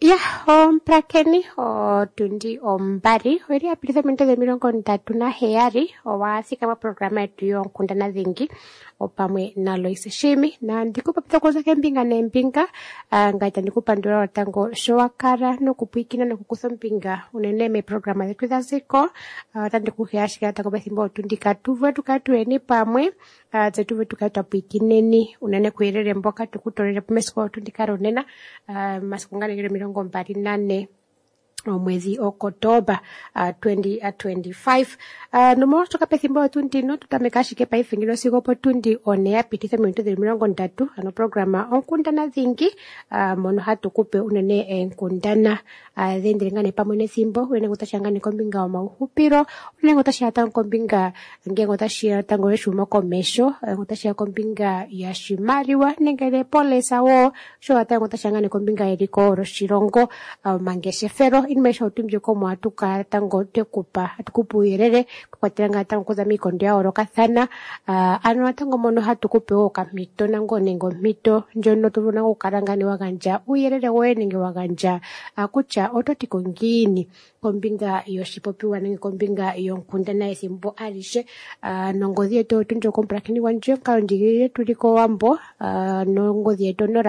Ya, omprakeni otundi ombari oili apititha ominute 37 owathika moprograma yetu yonkundana dhingi opamwe na Loise Shimi na ndikupapita kuza kembinga nembinga ngaita ndikupandula watango sho wakala nokupwikina nokukutha ombinga unene meprograma zetu dhaziko tandikuheyashika tango bethimbo otundi katuve tukatueni pamwe zetuve tukatapwikineni unene kuyelele mboka tukutolele pomesiku otundi kalonena masiku nganegele 24 omwezi Oktoba 2025 nomotoka pethimbo otundino tutamekashike paifingilo sigo potundi one yapititha minuto 30 ano programa onkundana dhingi mono hatukupe unene enkundana dhendelengane pamwe nethimbo unene ngotashangane kombinga omauhupiro unene ngotashiyata kombinga nge ngotashiyata ngoleshumo komesho ngotashiya kombinga ya shimaliwa nengele polesa wo sho ata ngotashangane kombinga eliko roshilongo mangeshefero inmesha utimje komo atuka tango tekupa atukupu uyelele kwatiranga tango kuza mikondo ya orokathana ano tango mono hatukupe okamito nango nengo mito njono tuvuna kukarangane waganja uyelele we nenge waganja akucha ototiko ngini kombinga yoshipopiwa nenge kombinga yonkundana ethimbo alishe nongodhi yetu tunjo komprakini wanje kalondigire tuliko wambo nongodhi yetu nora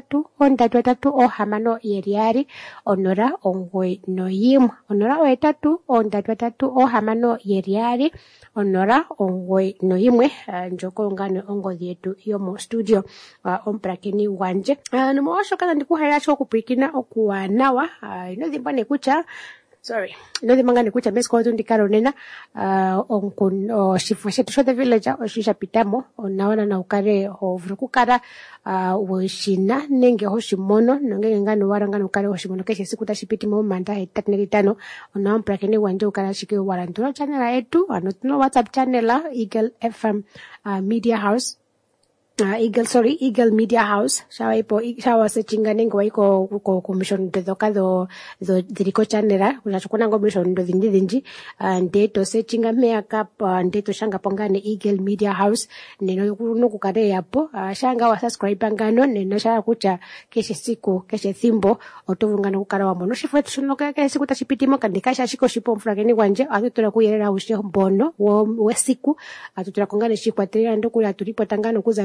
3 onora ongwe noyimwe onora 3 onora ongwe noyimwe njoko ngane ongodhi yetu yomo studio omprakini wanje nomoshoka ndikuhaya sho kupwikina okuwanawa inodhimba nekucha inodhimanga nekucha mesiko otundi kalonena shifo shetu sho the villager oshisha pitamo onawana na ukare hovulu kukala weshina nenge hoshimono nonge ngano warangana ukare hoshimono keshe siku tashipitimo momanda 35 ona omprakeni wanje ukala shike warandula channel yetu ano tuno WhatsApp channel Eagle FM Media House Eagle Media House shawa sechinga nengo waiko ko mission doka do diriko channel unachukuna ngo mission do dhinji ndeto sechinga meaka ndeto shanga pongane Eagle Media House neno kukare yapo shanga wa subscribe ngano neno shaka kucha keshe thimbo otovungana kukara wa mono shifu tushinoka keshe siku tashipitimo kandikasha shiko shipo mfrageni wanje atutura kuyelera ushe mbono we siku atutura kongane shikwatira ndokula tulipo tangano kuza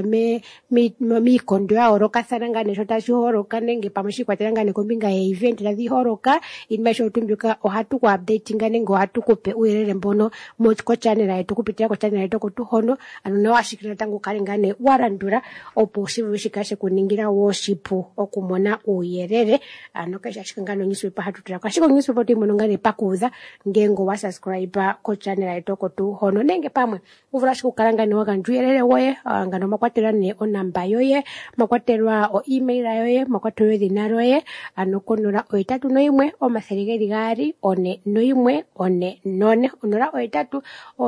mikondo ya orokathana ngane shota shihoroka nenge pamushikwatira ngane kombinga ya event na dhihoroka inmesho utumbyuka ohatu ku update ngane ngo hatu kupe uyelele mbono mochiko channel yetu kupitira ko channel yetu kutuhono ano na washikira tangu kale ngane warandura opo shivishikashe kuningira worship okumona uyelele ano kesha shikangano newspaper hatutira kwashiko newspaper timono ngane pakuza ngengo wa subscribe ko channel yetu kutuhono nenge pamwe uvurashiko kalangane wakanjuyelele we ngano makwatira ne onamba yoye makwaterwa o email yoye makwaterwa dinaro ye anokonora 3 omaserigeri gari one noimwe one none onora 3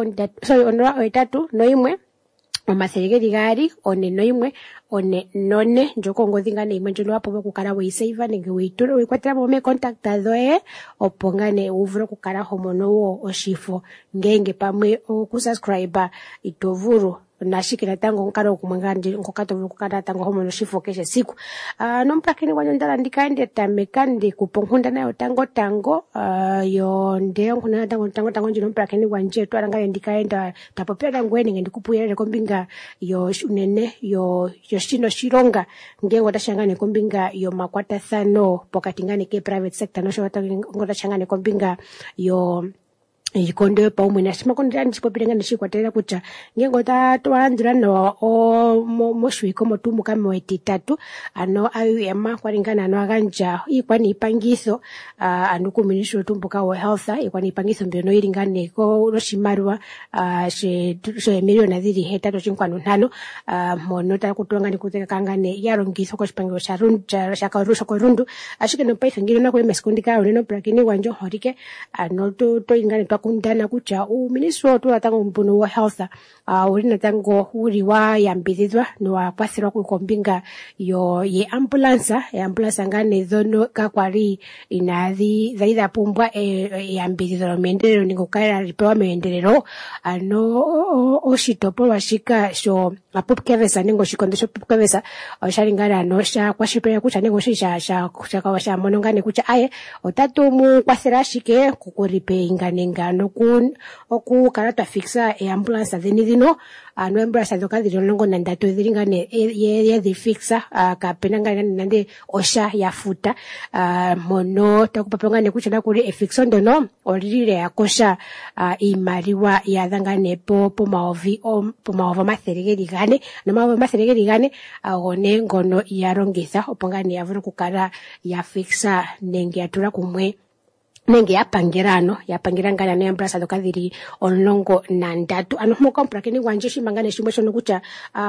onora 3 omaserigeri gari one noimwe one none njoko ngodhingane imwe njono wapo kukala we save nenge weitura wekwatira mo contact dhoe opongane uvuro kukala homono wo oshifo ngenge pamwe okusubscribe itovuru nashikira tango nkaro kumwangandi ngokatovulu kukala tango homono shifo keshe siku nomprakini wanyondala ndikaende tamekandi kuponghunda nayo tango yo ndeyo nkuna tango njino mprakini wanje twaranga ndikaenda tapopera ngweni ngendikupuyelele kombinga yo unene yo shino shironga ngengo tashangane kombinga yo makwatathano pokati ngane ke private sector no shota ngotashangane kombinga yo ikondo pa umwe nashima kondira ndipopiranga ndishikwatera kucha ngengo tatwandira no moshwiko motumu kama wetitatu ano ayema kwaringana ano aganja ikwani ipangiso ano kuminisho tumbuka wa health ikwani ipangiso mbyono iringane ko roshimarwa she milioni ziri heta chinkwano 5 mono takutonga ndikuteka kangane yarongiso ko shipangiro shakarusha ko rundu ashike no paifingiro na ko meskondika oneno prakini wanjo horike ano to ingane kundana kucha ministry otola tango mpuno wa health uri tango uri wa yambidhidwa no wakwasirwa kukombinga yo ye ambulance ngane zono kakwari inadhi zaida pumbwa yambidhidwa mendelero ningokaira ripewa mendelero ano oshitopolwa shika sho apupkevesa ningo shikondesho pupkevesa oshalingana no sha kwashipera kucha ningo sha monongane kucha aye otatu mu kwasira shike kukuripe inganenga oku karata fixa ambulance dhino no ambulance zoka dhino longo nandatu dhilingane ye fixa kapena ngane nande osha yafuta mono takupapangane kucha nakuri fixo ndono olile akosha imaliwa yadhangane po maova matheregeri gane no maova matheregeri gane agone ngono yarongitha opongane yavura kukara ya fixa nenge atura kumwe nenge yapangirangana ne ambulance dokadhiri onlongo nandatu mo compra ni wanje shimangane shimwe shono kucha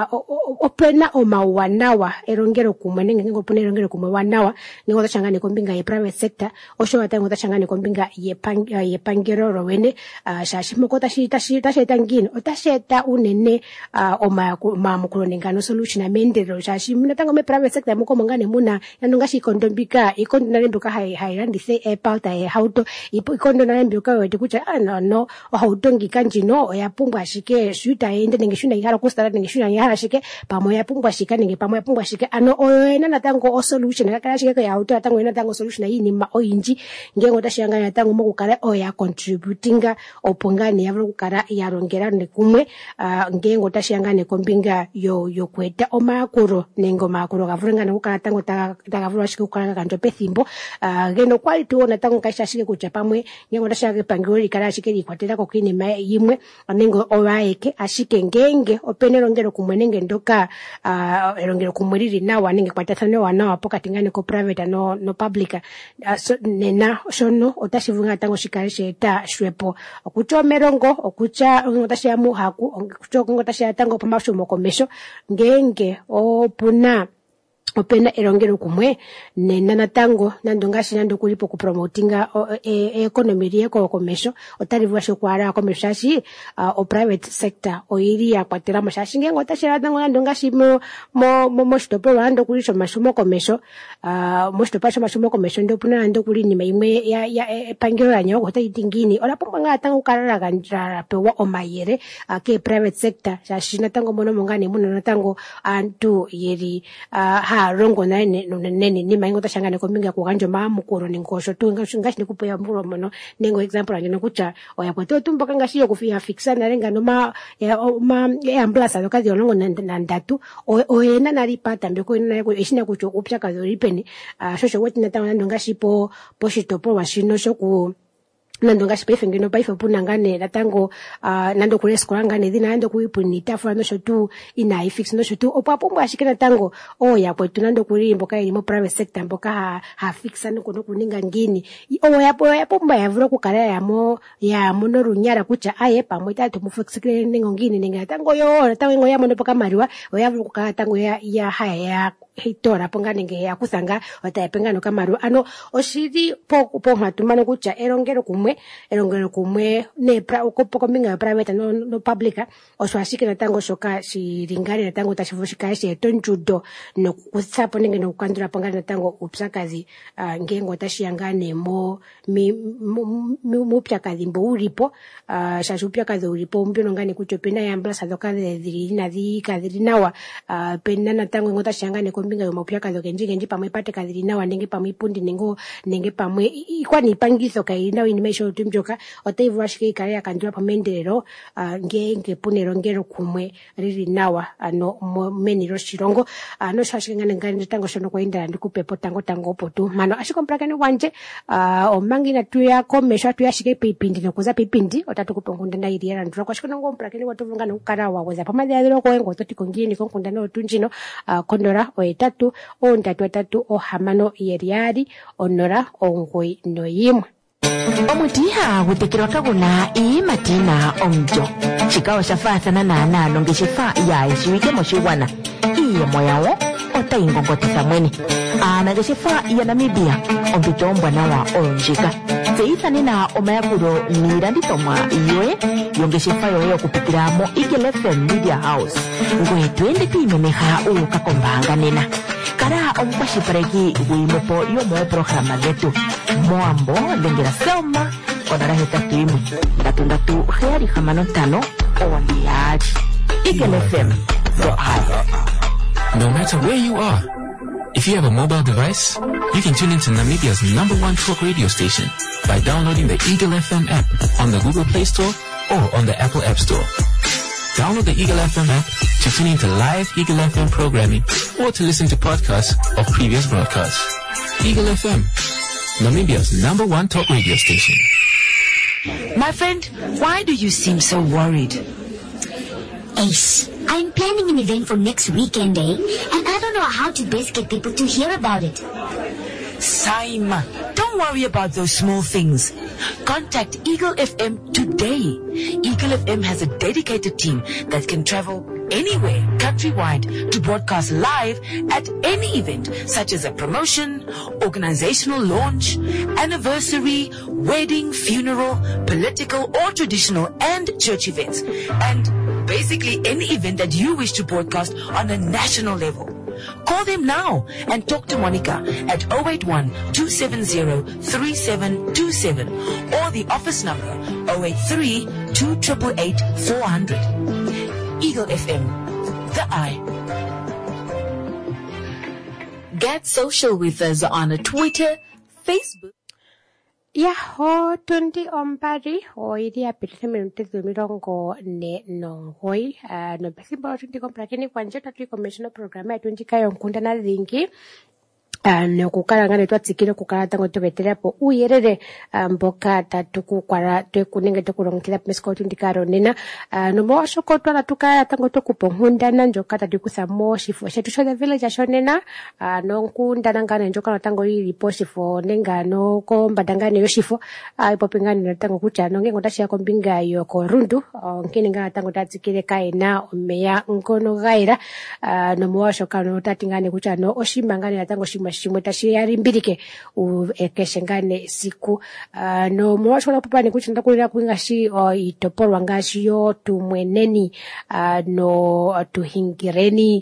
opena omawanawa erongero kumwe nenge ngopone erongero kumwe wanawa ningo tachangane kombinga ye private sector osho watango tachangane kombinga ye pangero rowene shashimoko tashita ngino otasheta unene mamukulonengano solution amendero shashimuna tango me private sector muko mangane muna yanonga shikondombika ikondonarembuka hairandise pauta auto ikondo na mbyoka yote kucha no autongi kanjino oyapumbwa shike shuta ende nenge shuna ihara kustara nenge shuna ihara shike pamo yapumbwa shika nenge pamo yapumbwa shike ano oyena natango o solution kakala shike ya auto natango ena tango solution yi ni ma oyinji ngengo tashanga natango mukukara oya contributinga opongane yavula kukara yarongera nekumwe ngengo tashanga nekombinga yo kweta omakuro nengo makuro gavunga nekukara tango tagavula shike kukara kanjo pethimbo geno quality ona tango kasha shike kucha pamwe ngengo tashaka pangori kala shike likwatela ko kinima yimwe anengo owaeke ashike ngenge openerongero kumwe nenge ndoka erongero kumwe lili nawa nenge kwatathano wanawa pokati ngane ko private no public nena shono otashivunga tango shikale sheta shwepo okucha merongo okucha ngotasha muhaku okucha ngotasha tango pamasho mokomesho ngenge opena erongero kumwe nena natango nandongashi nando kulipo kupromotinga economy yeko komesho otalivuwa shokwara komesho shashi o private sector oiri yakwatela mashashi ngengo tashira tango nandongashi mo shitopolo ando kulisho mashumo komesho mo shitopasho mashumo komesho ndo puna ando kuli nima imwe ya pangiro yanyo otayitingini olapomba nga tango karara ganjara pewa omayere ke private sector shashi natango mono mongane muno natango antu yeri rongo nene ni maingo tashangane kombinga kuganjo mamukuro ningosho tunga ngashi nikupeya mbulo mono nengo example angeno kucha oya kweto tumboka ngashi yokufia fixa narenga no ambulance lokazi olongo nandatu oyena nalipata mbeko ina eshina kucho kupya kazo lipeni shosho weti natawa ngashi po shitopo washino shoku nando ngashi paife ngino paife puna ngane natango nando kule skola ngane dina nando kuipuni tafura no shotu ina ifix no shotu opapumba ashikena tango ya kwetu nando kuli mboka ilimo private sector mboka ha fixa no kono kuninga ngini ya pomba yavura kukala ya mono runyara kucha aye pamwe tatu mufixikire ningo ngini ninga tango yo tango ya mono poka mariwa yavura kukala tango ya haya hitora ponga nenge ya kusanga watayepenga no kamaru ano oshidi po hatumano kucha erongero kumwe ne poko minga private no publica oswashike natango shoka shiringari natango tashivushika tonjudo no kusapo nenge no kukandura ponga natango upsakazi ngengo tashiyangane mupyakazi mbo ulipo shashupyakazi ulipo mbyono ngane kuchopena ya ambulance zoka dhiri nawa pena natango ngota shiyangane kombinga yo mupyakazi genji pamwe pate kadhiri nawa nenge pamwe ipundi nenge pamwe ikwani ipangiso kai nawa inimesho tumjoka otaivu washike ikare yakandura pamendelero ngenge punerongero kumwe riri nawa meniro shirongo shashike ngane tango shono kwa indara ndikupepo tango potu mano ashikomplakani wanje omangi na tuya komesha tuyashike pipindi nokuza pipindi otatukupongunde na iriera ndura kwa shikono ngomplakani watuvunga nukarawa weza pamadhiadhiro kwengo totikongini konkundana otunjino kondora oetatu ondatu ohamano yeriari onora ongoi noyimwe omutiha gutekirwa kaguna iimatina omjo chikawo shafathana naanano ngeshefa ya shiwike moshigwana iyemo yawo otayingongotesa mwene aanangeshefa ya Namibia ompito ombwanawa olonjika Seithani na omayakuro nirandi tomwa iwe yongeshefa yoyo kupitiramo Eagle FM Media House ngwe twende tuimeneha ukakombanga nena kara omukwashipareki wimupo yomo programa letu moambo lengera Selma onara hetatu imwe ndatu heari hamano tano owandiyari Eagle FM so high. No matter where you are, if you have a mobile device, you can tune into Namibia's #1 talk radio station by downloading the Eagle FM app on the Google Play Store or on the Apple App Store. Download the Eagle FM app to tune into live Eagle FM programming or to listen to podcasts of previous broadcasts. Eagle FM, Namibia's #1 talk radio station. My friend, why do you seem so worried? Ace, I'm planning an event for next weekend, and I don't know how to best get people to hear about it. Saima, don't worry about those small things. Contact Eagle FM today. Eagle FM has a dedicated team that can travel anywhere countrywide to broadcast live at any event, such as a promotion, organizational launch, anniversary, wedding, funeral, political or traditional, and church events. And basically any event that you wish to broadcast on a national level. Call them now and talk to Monica at 081-270-3727 or the office number 083-2888-400. Eagle FM, the eye. Get social with us on Twitter, Facebook. Yaho tundi ombari oiri apitise minute mirongo ne nongoi no besimbo tundi komprakini kwanje tatu commissioner program ya tundi kayo nkunda na linki no kukara ngane twatsikire kukara tango tubetera po uyerere mboka tatu kukwara twekuninge tukurongkira mesko tundi karo nena no mo shokotwa na tukaya tango tukuponhunda na njoka tatu kusamo shifo shetu shoda village ashonena no nkunda ngane njoka na tango iri poshifo nenga no ko mbadangane yoshifo ipo pingani na tango kucha no ngengo tashi yako mbinga yo ko rundu nkini ngana tango tatsikire kaina omeya ngono gaira no mo shokano tatingane kucha no oshimangane na tango shimwe tashi yari mbirike ekeshengane siku no mwashola popani kuchanda kulira kuingashi itoporwa ngashi yo tumweneni no tuhingireni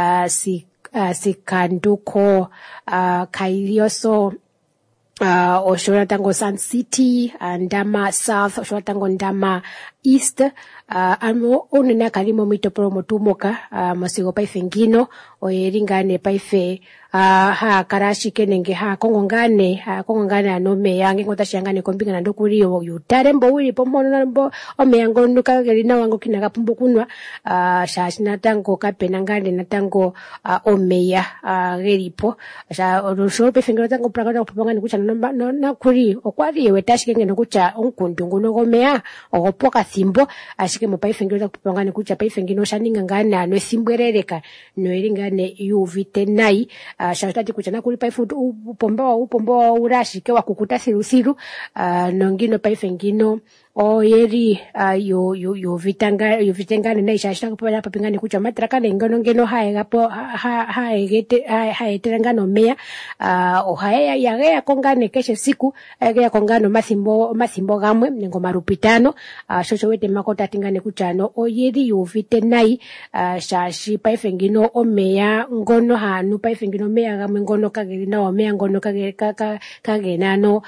sikanduko kairioso oshola tango Sun City ndama South oshola tango ndama East amo onena kalimo mitoporo motumoka masigo paife ngino oyeringane paife ha karashi kenenge ha kongongane anome yange ngota shangane kombinga ndokuri yo yutarembo uri pomono mbo omeyango nuka gelina wango kinaga pumbu kunwa shashina tango kapenangane natango omeya gelipo sha orusho pefengero tango prakata kupanga nikucha na kuri okwari yewe tashikenge nokucha onkundungu nogomeya ogopoka thimbo ashike mo paifengero kupanga nikucha paifengino shaninga ngana no simbwerereka no iringane yuvite nai shatati kuchana kuli paifutu upomba urashike wakukuta sirusiru nongino paifengino oyeri yo vitengane na ishashita kupala papingane kucha matraka nengono ngeno haegapo haeterangano meya ohae yagea kongane keshe siku yagea kongano mathimbo gamwe nengo marupitano shosho wete makota tingane kuchano oyeri yo vitenai shashi paifengino omeya ngono hanu paifengino meya gamwe ngono kagirina omeya ngono kagenano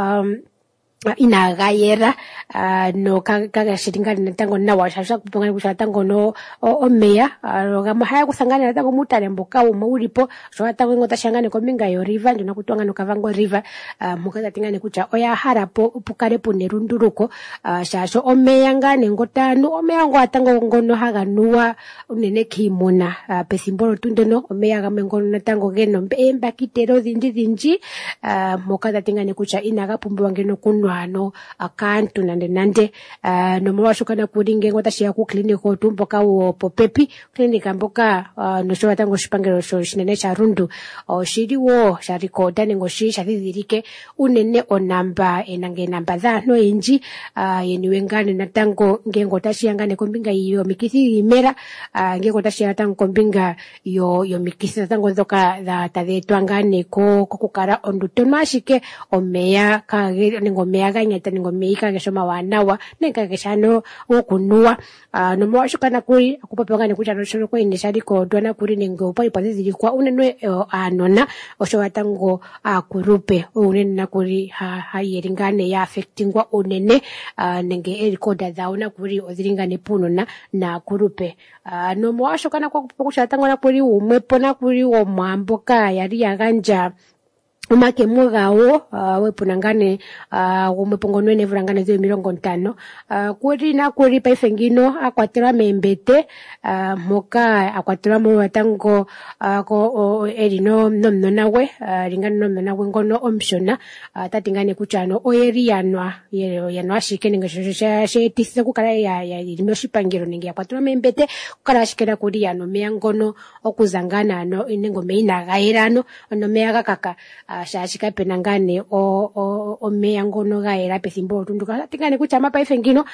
inagayera no kaga shitingana natango na washasha kupanga kushatango no omeya rogama haya kusangana natango mutale mboka umulipo so atango ngota shangane kominga yo river ndina kutwanga no kavango river mukaza tingane kucha oya harapo pukare punerunduruko shasho omeya ngane ngotanu omeya ngo atango ngono haga nuwa unene kimuna pesimbolo tundono omeya gamwe ngono natango geno mbemba kitero dindi mukaza tingane kucha inaga pumbu wangeno kunwa mwano akantu nande nomwashukana kuringe ngotashia ku clinic otumboka wo pepi clinic amboka no showa tango shipangero sho shinene cha rundu shiriwo sha recorda ningo shisha thithirike unene onamba enange namba thano inji yeniwengane natango ngengo tashiyangane kombinga iyo mikithi imera ngengo tashia tango kombinga yo mikithi tango ndoka da tadetwangane ko kukara ondutono ashike omeya kage ningo meya ganyeta ningo meika geshoma wanawa nenga geshano okunua no mwashukana kuri akupapangane kucha no shoro ko inishali ko dona kuri ningo pai pazizili kwa unenwe anona osho tango akurupe unene na kuri hayeringane ya affectingwa unene nenge erikoda zaona kuri oziringane puno na kurupe no mwashukana kwa kucha tango na kuri umwepo na kuri wo mwamboka yari yaganja umake mugawo wepunangane umwepongonwe nevurangane zio 50 kuri na kuri paifengino akwatira membete moka akwatira mu watango ko erino nomno nawe ringana nomno nawe ngono omshona tatingane kuchano oyeri yanwa shikene ngashosha shetise kukara ya limyoshipangiro ningi akwatira membete kukara shikena kuri yano meyangono okuzangana no inengo meina gairano ono meyaga kaka shashika penangane o meyangono gaera pethimbo tunduka tingane kuchama paifengino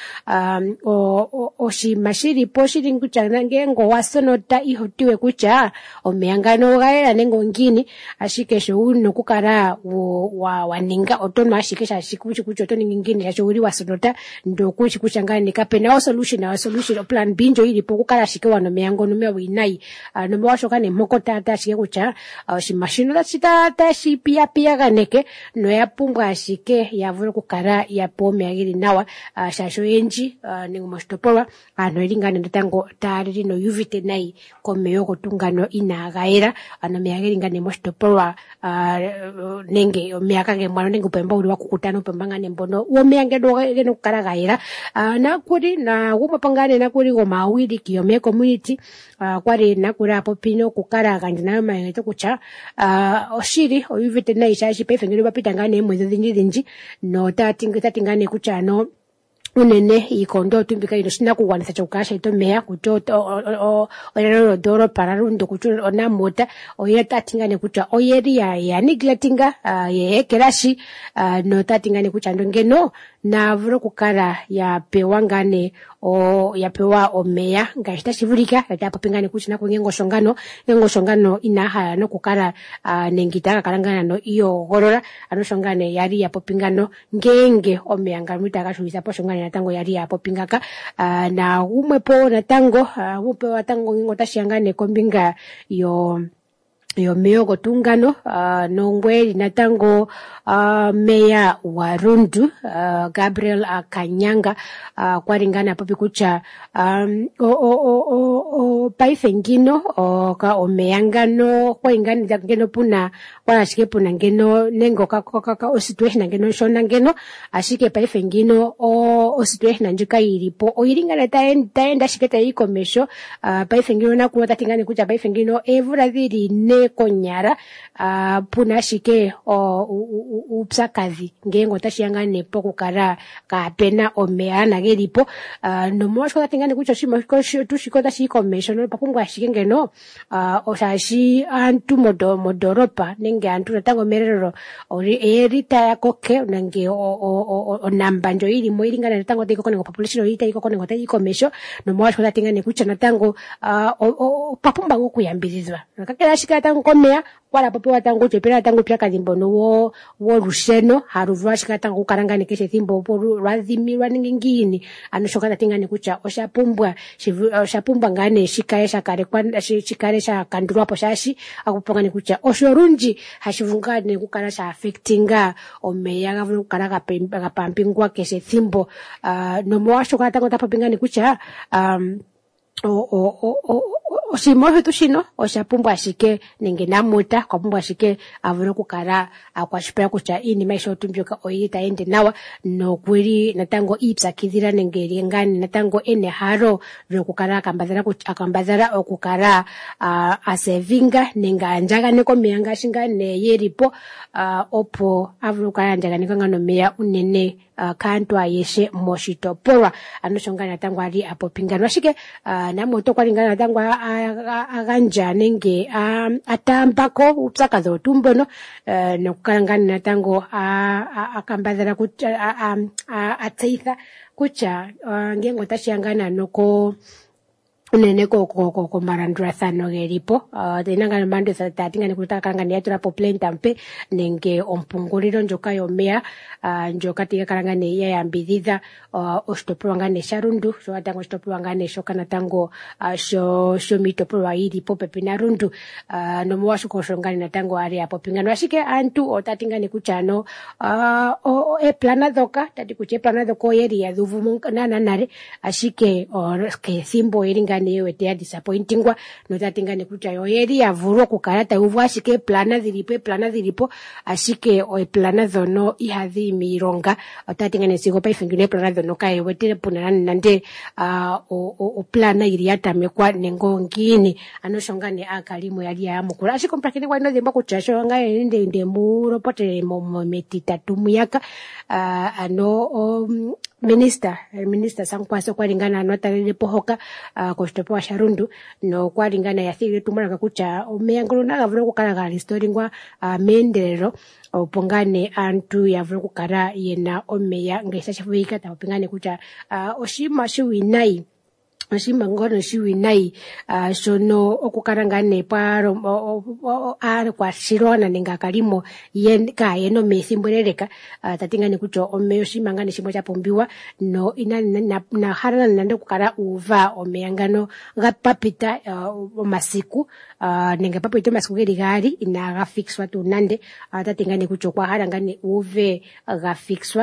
oshimashiri poshiri kuchana ngengo wasonota ihotiwe kucha o meyangano gaera nengo ngini ashike sho uno kukara waninga otono ashike shashikuchi kucho otono ngini yasho uri wasonota ndo kuchi kuchangane kapena solution plan binjo ilipo kukara shike wano meyangono mewinai no mwashokane mokota tashike kucha shimashino tachita pia ganeke no yapumbwa ashike yavura kukara yapome agiri nawa shasho enji ningo mostopolwa ano iringane ndatango tari no yuvite nai komeyo kotungano inagaera ano meagiringane mostopolwa nenge meaka gemwano nenge pemba uri wakukutano pembangane mbono wo meangedo geno kukara gaera na kuri na gumapangane na kuri go mawiri kiyome community kwari na kuri apo pino kukara ganjina mayeto kucha oshiri oyuvite nai shashi pefengero bapitangane mwezi zinji no tatingane kuchano unene ikondo tumbika ino shina kuwanisa chokasha ito mea kuchoto orero doro pararundo kucho ona mota oyeta tingane kucha oyeri ya neglectinga ye kerashi no tatingane kucha ndongeno na vuro kukara ya pewangane ya pewa omea ngashita shivurika ya papingane kucha na kungengo shongano inaha no kukara nengitaka karangana no iyo gorora ano shongane yari ya popingano ngenge omea ngamita kashuisa po shongane natango yari ya popingaka na umwepo natango upe watango ngota shiangane kombinga yo meyogo tungano nongweli natango meya wa Rundu Gabriel Kanyanga kwaringana papi kucha paifengino ka omeyangano kwa ingani ngeno puna kwa ashike puna ngeno nengo ka situation ngeno shona ngeno ashike paifengino o situation njika ilipo oyiringana taenda shiketa ikomesho paifengino na kuota tingani kucha paifengino evura dhiri ne konyara puna shike upsakazi ngengo tashiyangane poko kara kapena omeana gelipo no mwashko tingane kucho shima tushiko tashikomesho no papungwa shike ngeno oshashi antu modoropa nenge antu natango merero ori erita yakoke nange onamba njo ili moiringana natango tiko konengo population ita iko konengo tayikomesho no mwashko tingane kucho natango papumba ngokuyambirizwa nakakela shika tango komea wala pope watango chepera tango pya kadimbono wo rusheno haruvwa shika tango karangane keshe thimbo po rwazimirwa ngingini anoshoka tingane kucha oshapumbwa ngane shikaye shakare kwanda shikare shakandurwa po shashi akupangane kucha oshorunji hashivungane kukara sha affectinga omeya gavu kukara gapampingwa keshe thimbo no mwashoka tango tapapingane kucha oshimo tushino oshapumbwa ashike nenge namuta kwapumbwa ashike avule okukala akwashipira kutya iinima isho tumbyoka oyili taende nawa nokuli natango iipsakidhila nenge lyengani natango enehalo lyokukala akambadhala okukala asevinga nenge andjaganeka omeya ngaashi ngane yelipo opo avule okukala andjaganeka ngano omeya unene kaantu ayeshe moshitopolwa ano shonga natango ali apopingano ashike namoto kwali ngana natango aganja nenge atambako upsakadho tumbono nokukala ngana natango akambadhala kutya atseitha kutya ngengo tashiyangana noko unene ko malandulathano gelipo tenanga mando tatingane kutaka ngani yatulapo plenta mpe nenge ompungulilo njoka yomeya njoka tigakalanga ne yayambidhidha oshitopolwa ngane sharundu so atango oshitopolwa ngane shoka natango sho mitopolwa yili popepi na Rundu nomowashuko shongani natango ali apopingano ashike antu otatingane kutya no eplana dhoka tati kutya eplana dhoko yeli yadhuvu nale ashike ke thimbo yeli newete ya disappointingwa notatingane kutya yoyeli yavulwa okukala tayuvu ashike plana dhilipo ashike plana dhono ihadhi miilonga otatingane sigo paifingine plana dhono kayewetele puna nande plana ili yatamekwa nengo ngini ano shongane akalimo yali yamukula ashike mpakini kwa ino dhimba kutya shonga nde muropotele mometitatu muyaka ano Minister Sankwaso kwalingana anotalelepo hoka koshitopolwa sha Rundu no kwalingana yathile tumulanga kutya omeya ngono nagavule okukala galistoringwa meendelelo opongane antu yavule okukala yena omeya ngesa shifuyika tapingane kutya oshima shiwinayi oshima ngono shiwinayi shono okukarangane paro kwashirona nenga kalimo yeno methimbo leleka tatingane kutya omeya oshima ngane shimwe chapumbiwa no na harana nande okukala uva omeya ngano gapapita omasiku nenga papita omasiku geli gali inaga fixwa tunande tatingane kutya kwahala ngane uve gafixwa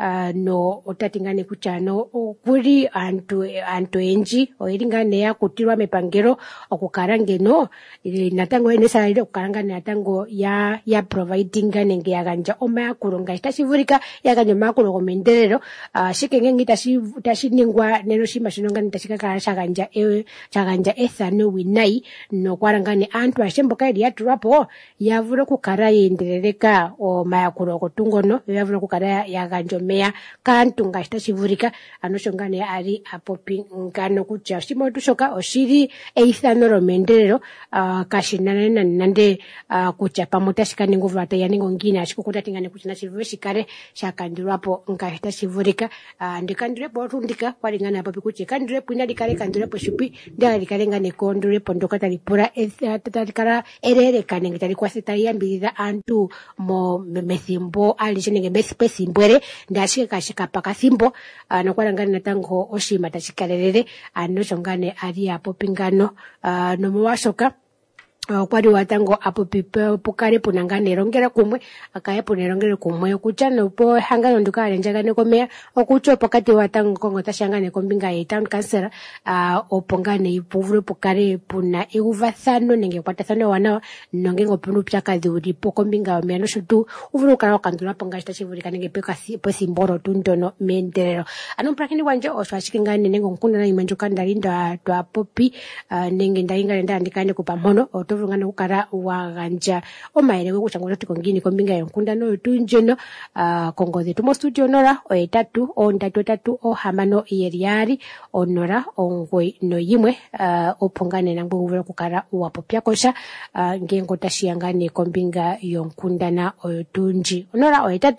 no otatingane kutya no kuli antu enji oyeli ngane yakutilwa mepangelo okukala ngeno natango enesalile okukala ngane natango ya providing nenge yaganja omayakulo ngaashi tashivulika yaganja omayakulo gomendelelo ashike ngenge tashiningwa neno shima shino ngane tashikakala shaganja ethano winayi nokwala ngane antu ashe mboka yeli yatulwapo yavule okukala yendeleleka omayakulo gotungono yavule okukala yaganja omeya kaantu ngaashi tashivulika ano shongane ali apopi ngano kutya oshimotu shoka oshili eithano lomeendelelo kashinana nande kutya pamwe tashikaninga uva tayaninga ngina ashikukuta tingane kutya nashivuve shikale shakandulwapo ngaashi tashivulika ndikandulepo otundika kwalingana apopi kutya kandulepo ina likale kandulepo shupi ndala likale ngane kondulepo ndoka talipula talikala eleleka nenge talikwatha tayambidhidha antu methimbo alishe nenge pethimbo ele ndashike kashikapa kathimbo nokwalangana natango oshima tashikalelele ano shongane ali apopingano nomowashoka kwali watango apopukale puna ngane elongelo kumwe akaye puna elongelo kumwe okutya nopo hangano nduka alenjagane komeya okutya pokati watango kongo tashangane kombinga ye town council opo ngane ipuvule pokale puna euvathano nenge kwatathano wanawa nonge ngopuna upyakadhi ulipo kombinga yomeya noshotu uvule ukala wakandulapo ngaashi tashivulika nenge pethimbo tundono meendelelo ano mpakini wanje osho ashike ngane nenge nkundana imwe njoka ndali twapopi nenge ndayingale ndandikane kupampono tovungana kukala waganja omayele kutya ngono tikongini kombinga yonkundano yotunjeno kongodhi tumo studio nora 3 onora ongoi noyimwe opongane nangwe uvule kukala wapopya kosha ngengo tashiyangane kombinga yonkundana oyotunji onora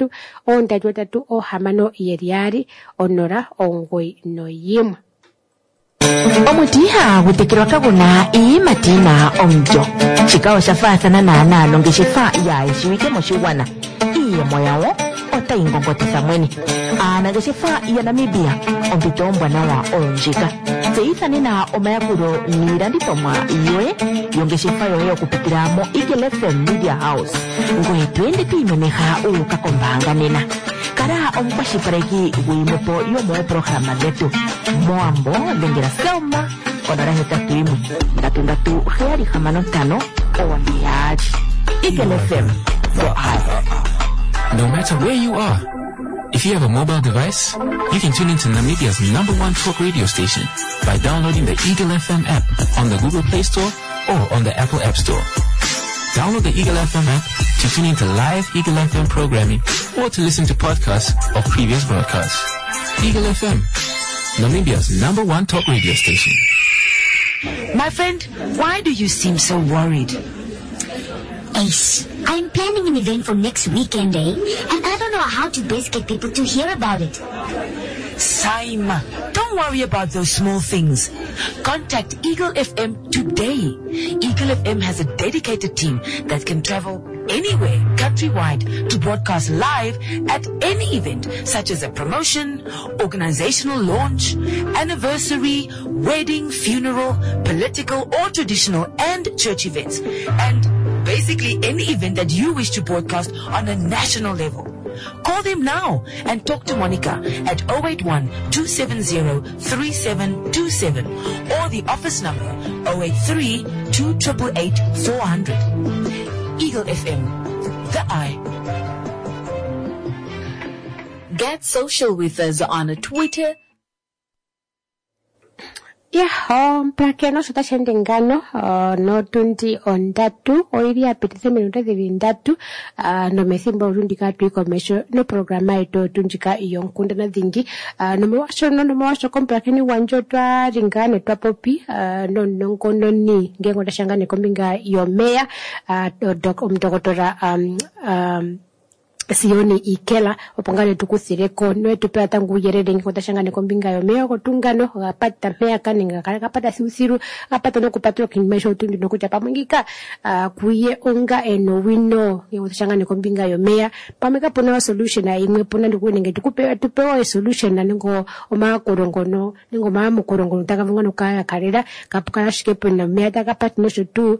3 onora ongoi noyimwe omutiha gutekelwa kaguna iyimatina omulyo shika oshafaathana naana nongeshefa yaeshiwike moshigwana iiyemo yawo otayingongotitha mwene aanangeshefa ya Namibia ompito ombwanawa oyo ndjika tseyithanena omayakulo niilandithomwa yoye yongeshefa yoye okupitila mo Eagle FM Media House ngoye twende twiimemeha uuka kombaanga nena kala omukwashilipaleki gwiimwepo yomoprograma dhetu moambo dhengela Selma onora hetatu ndatu heri hamano tano owandiaji Eagle FM the eye. No matter where you are, if you have a mobile device, you can tune into Namibia's #1 talk radio station by downloading the Eagle FM app on the Google Play Store or on the Apple App Store. Download the Eagle FM app to tune into live Eagle FM programming or to listen to podcasts of previous broadcasts. Eagle FM, Namibia's #1 talk radio station. My friend, why do you seem so worried? Ace, I'm planning an event for next weekend, and I don't know how to best get people to hear about it. Saima, don't worry about those small things. Contact Eagle FM today. Eagle FM has a dedicated team that can travel anywhere countrywide to broadcast live at any event, such as a promotion, organizational launch, anniversary, wedding, funeral, political or traditional and church events, and basically any event that you wish to broadcast on a national level. Call them now and talk to Monica at 081-270-3727 or the office number 083-2888-400. Eagle FM, the eye. Get social with us on Twitter. Mpaka no sota shendengano no tundi ondatu oiri apitise minuta dhindatu no methimba urundi ka tuikomesho no programa ito tunjika iyonkunda na dhingi no mwasho kompaka ni wanjo twa ringane twa popi no nonkono ni ngengo tashangane kombinga yomea mdokotora Sioni Ikela opangane tukuthireko no tupea tangu yerere ngi kotashangane kombinga yomea kotungano gapata mea kaninga gapata siusiru gapata no kupatwa kinmesho tundi no kuchapa mwingika kuye onga eno wino ngi kotashangane kombinga yomea pameka pona solution na imwe pona ndikuninge tupewa solution na ngo omakorongono ngo mamukorongono takavungano kaya karera kapukana shikepo na mea takapata no shotu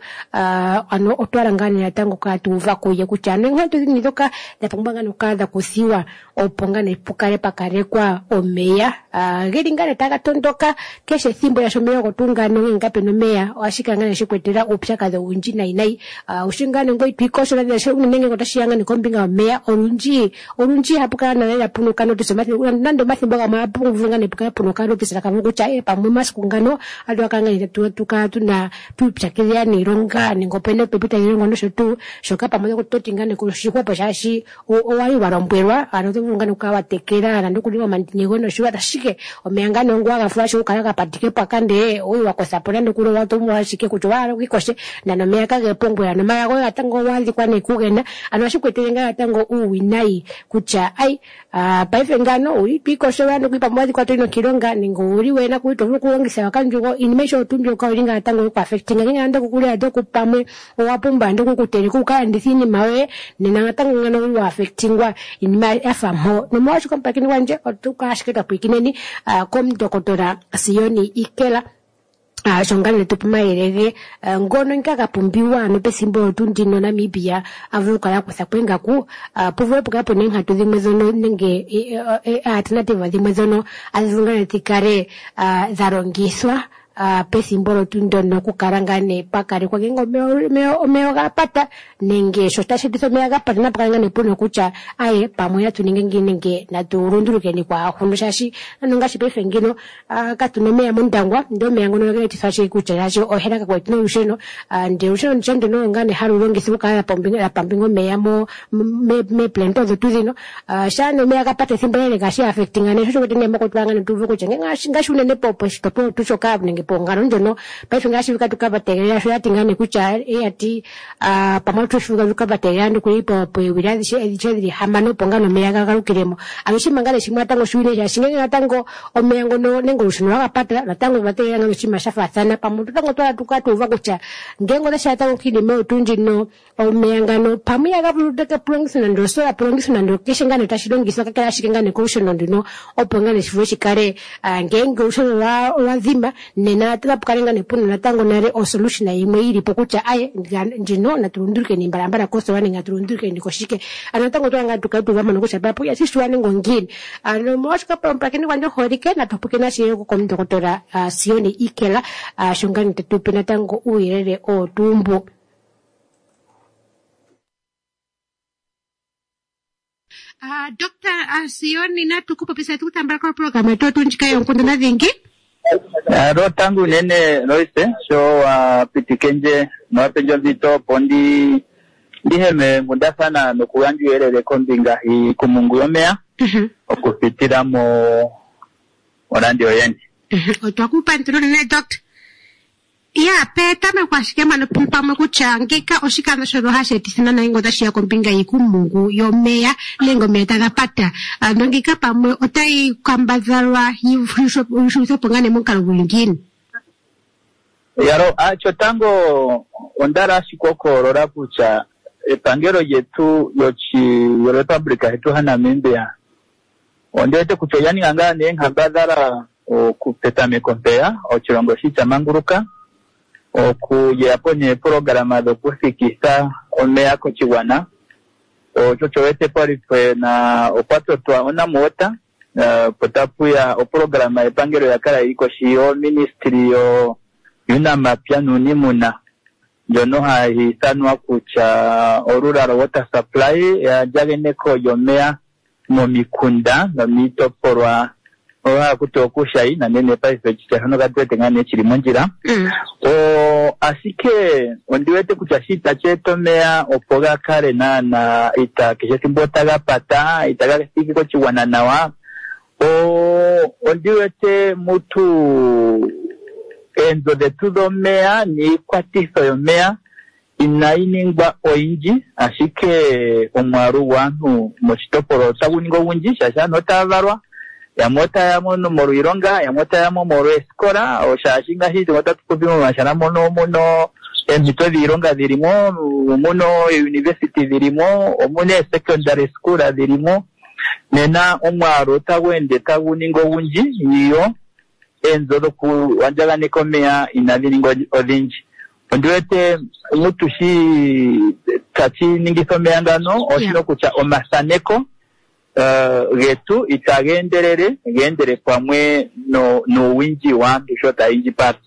ano otwarangane yatango katuva kuye kuchana ngatu nidoka pongana ukada kusiwa opongana pukare pakare kwa omeya geringane taka tondoka keshe thimbo ya shomeo kotungano ngape no meya washikangana shikwetera upyaka the unji nai ushingane ngoi twikosho na shemu nenge kotashiyanga ni kombinga omeya orunji hapukana na punuka no tisomati nando mathimbo kama apunguvunga ne pukaya punuka no tisaka mungu cha pamwe masikungano adwakanga tuka tuna tupyakiria ni ronga ningopene pepita irongo no shotu shoka pamoja kutotingane kushikwa pashashi owali warombwerwa anotunga nukawa tekera nandukuliwa mandinyego no shwa tashike omeangano ngwa flash ukaya patike pakande oyi wakosapona ndikulo watu mwashike kuchwara kwikoshe nano meaka gepongwe no mayago atango wali kwane kugenda anashikwetenga atango uwinai kucha ai paifengano uri pikoshe wano kwipamwazi kwa tino kilonga ningo uri wena kuito kulongisa wakanjugo inimesho tumbyo kwa ulinga atango kwa affecting ngenda kukule adoko pamwe owapumba ndoko kuteri kuka ndithini mawe nina atango ngano wa affectingwa inima afamo no mwacho kompakini wanje otukashiketa pikineni komdokotora Sioni Ikela shongane tupuma erege ngono nkaka pumbiwa no pesimbo tundi no Namibia avuka ya kusakwenga ku puvo pukapo nenga tudimwezono nenge alternative dimwezono azungane tikare zarongiswa pesimbolo tundo no kukarangane pakari kwa gengo meo gapata nenge shotashe diso mea gapata na pakangane puno kucha aye pamoja tuninge nenge na turunduruke ni kwa hundushashi nanonga shipe ngino katunemea mundangwa ndo meangono ngene tifashi kucha yashi ohera kwa tino usheno nde usheno nchendo no ngane haru longi sibuka ya pambingo meamo me plento zo tuzino shano mea gapata simbele gashi affecting ane shosho kutene moko twangane tuvu kucha ngashune ne popo stopo tushoka nenge pongano njono paifunga shifika tukabategerea sho yatingane kucha ati pamatu shifika tukabategerea ndikulipo po wilazi she edichedri hamano pongano meyaga garukiremo abishimangale shimwatango shuine ya shingenge natango omeyango no nengo rushino wakapata natango bategerea ngano shima shafa sana pamutu tango twala tukatuva kucha ngengo da shatango kidime utunji no omeyangano pamuya gabudeka prongisa ndo sola prongisa ndo kishingane tashilongisa kakala shikengane kushono ndino opongane shifushi kare ngengo ushono wa zimba ne na tata pukarenga ne puna na tango nare o solution imwe iri pokucha aye njino na turundurike ni mbarambara kosto wani nga turundurike ni koshike anatango tu anga tukaitu vama nukusha papu ya sisi wani ngongini mwashika pakini wanjo horike na topukina siyo kukomito kutora sioni ikela shungani tatupi na tango uirere o tumbu Dr. Sioni na tukupa pesa tukutambara kwa programa to tunjika yonkundo na vingi ro tangu nene noise so pitikenje no penjo vito pondi ndiheme munda sana no kuyanju erere kombinga hi kumungu yomea okupitira mo orandi oyenti otwakupa ntoro ne doctor ya peta me kwashikema no pimpa me kuchangika oshikana shoro hasheti sana na ingo dashia kompinga ikumungu yomea lengo meta pata ndongika pamwe otai kwambazarwa yusho pongane munkalo bulingini yaro acho tango ondara shikoko rora kucha epangero yetu yochi republika yetu hana membea ondete kuchoyani ngangane nkabadara okupeta me kompea ochirongo shicha manguruka okuyaponye programa do kufikisa omea ko chiwana chochowete palipe na opato twa ona mota potapu ya programa epangero yakala iko shio ministry yo yuna mapya nunimuna jono hisanwa kucha rural water supply ya jageneko yomea mo mikunda no mitoporwa kutokusha ina nene paife chichano katwete ngane chiri monjira asike ondiwete kuchashita cheto mea opoga kare na ita kishetimbota gapata ita gafiki ko chiwana nawa ondiwete mutu enzo de tudo mea ni kwatiso yo mea inainingwa oinji asike omwaru wantu mochitoporo taguningo wunji shasha notavarwa ya mota ya mono moru ironga ya mota ya moru eskora o shashinga hiti wata tukupimo mashana mono emito vironga dirimo mono university dirimo omune secondary school dirimo nena omwaro tawende tawuningo wunji iyo enzo doku wanjaga nikomea inaviningo odinji ondiwete umutushi tachi ningisomea ngano oshino kucha omasaneko getu itagenderere pamwe no winji wantu shota inji part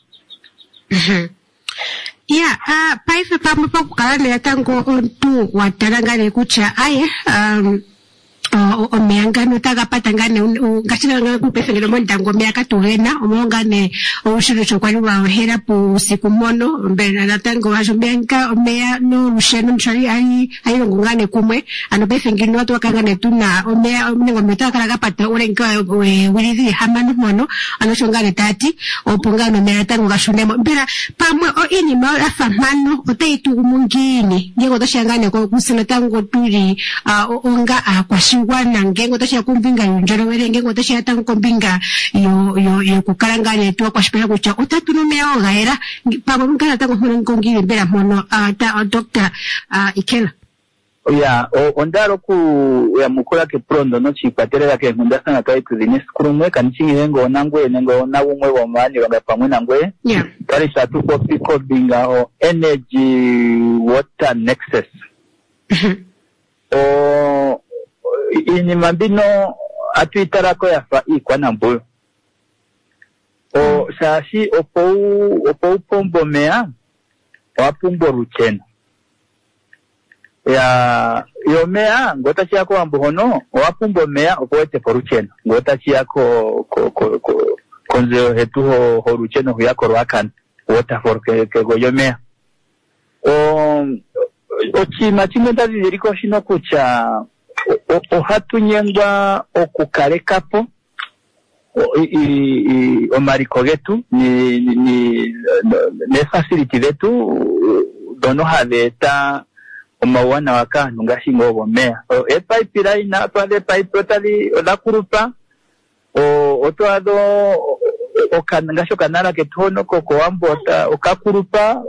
paife pamwe pakukala ya tango ontu watarangane kucha aye omeangano tagapata ngane ngachina ngane kupefengelo mondango meaka tuhena omongane oshiro kwali wa hera pu siku mono mbena natango washomenga omea no rusheno mshari ai ngongane kumwe anopefengelo watu wakangane tuna omea ngo metaka gapata orenga wirizi hamano mono anoshongane tati opongano mea tango gashunemo mbera pamwe o ini ma afamano otaitu umungini ngego toshangane ko kusina tango turi onga akwashi wana ngengo tasha kumbinga yonjoro wele ngengo tasha tango kumbinga yo kukarangane tu kwa shipela kucha utatu no mea ogaera pabo mkana tango hono ngongire mbera mono Dr. Ikela ondaro ku ya mukula ke prondo no chipaterera ke ngunda sana kai kuzini skurumwe kanichingirengo nangwe nengo na umwe wa mani wanga pamwe nangwe kali satu ko piko binga o energy water nexus ini mambino atuitarako yafa ikwa nambuyo sashi opo pombo mea wapumbo rucheno ya yomea ngota chiyako ambuhono wapumbo mea opoete porucheno ngota chiyako konzeo hetu ho rucheno huyako rwakan water for kego yomea ochima chimentazi ziriko shino kucha ohatunyengwa okukarekapo omariko getu ne facility getu dono haveta omawana wakantu ngashingo obomea epipe line atwade pipe totally odakurupa otwado okangasho kanala ketono koko wambota okakurupa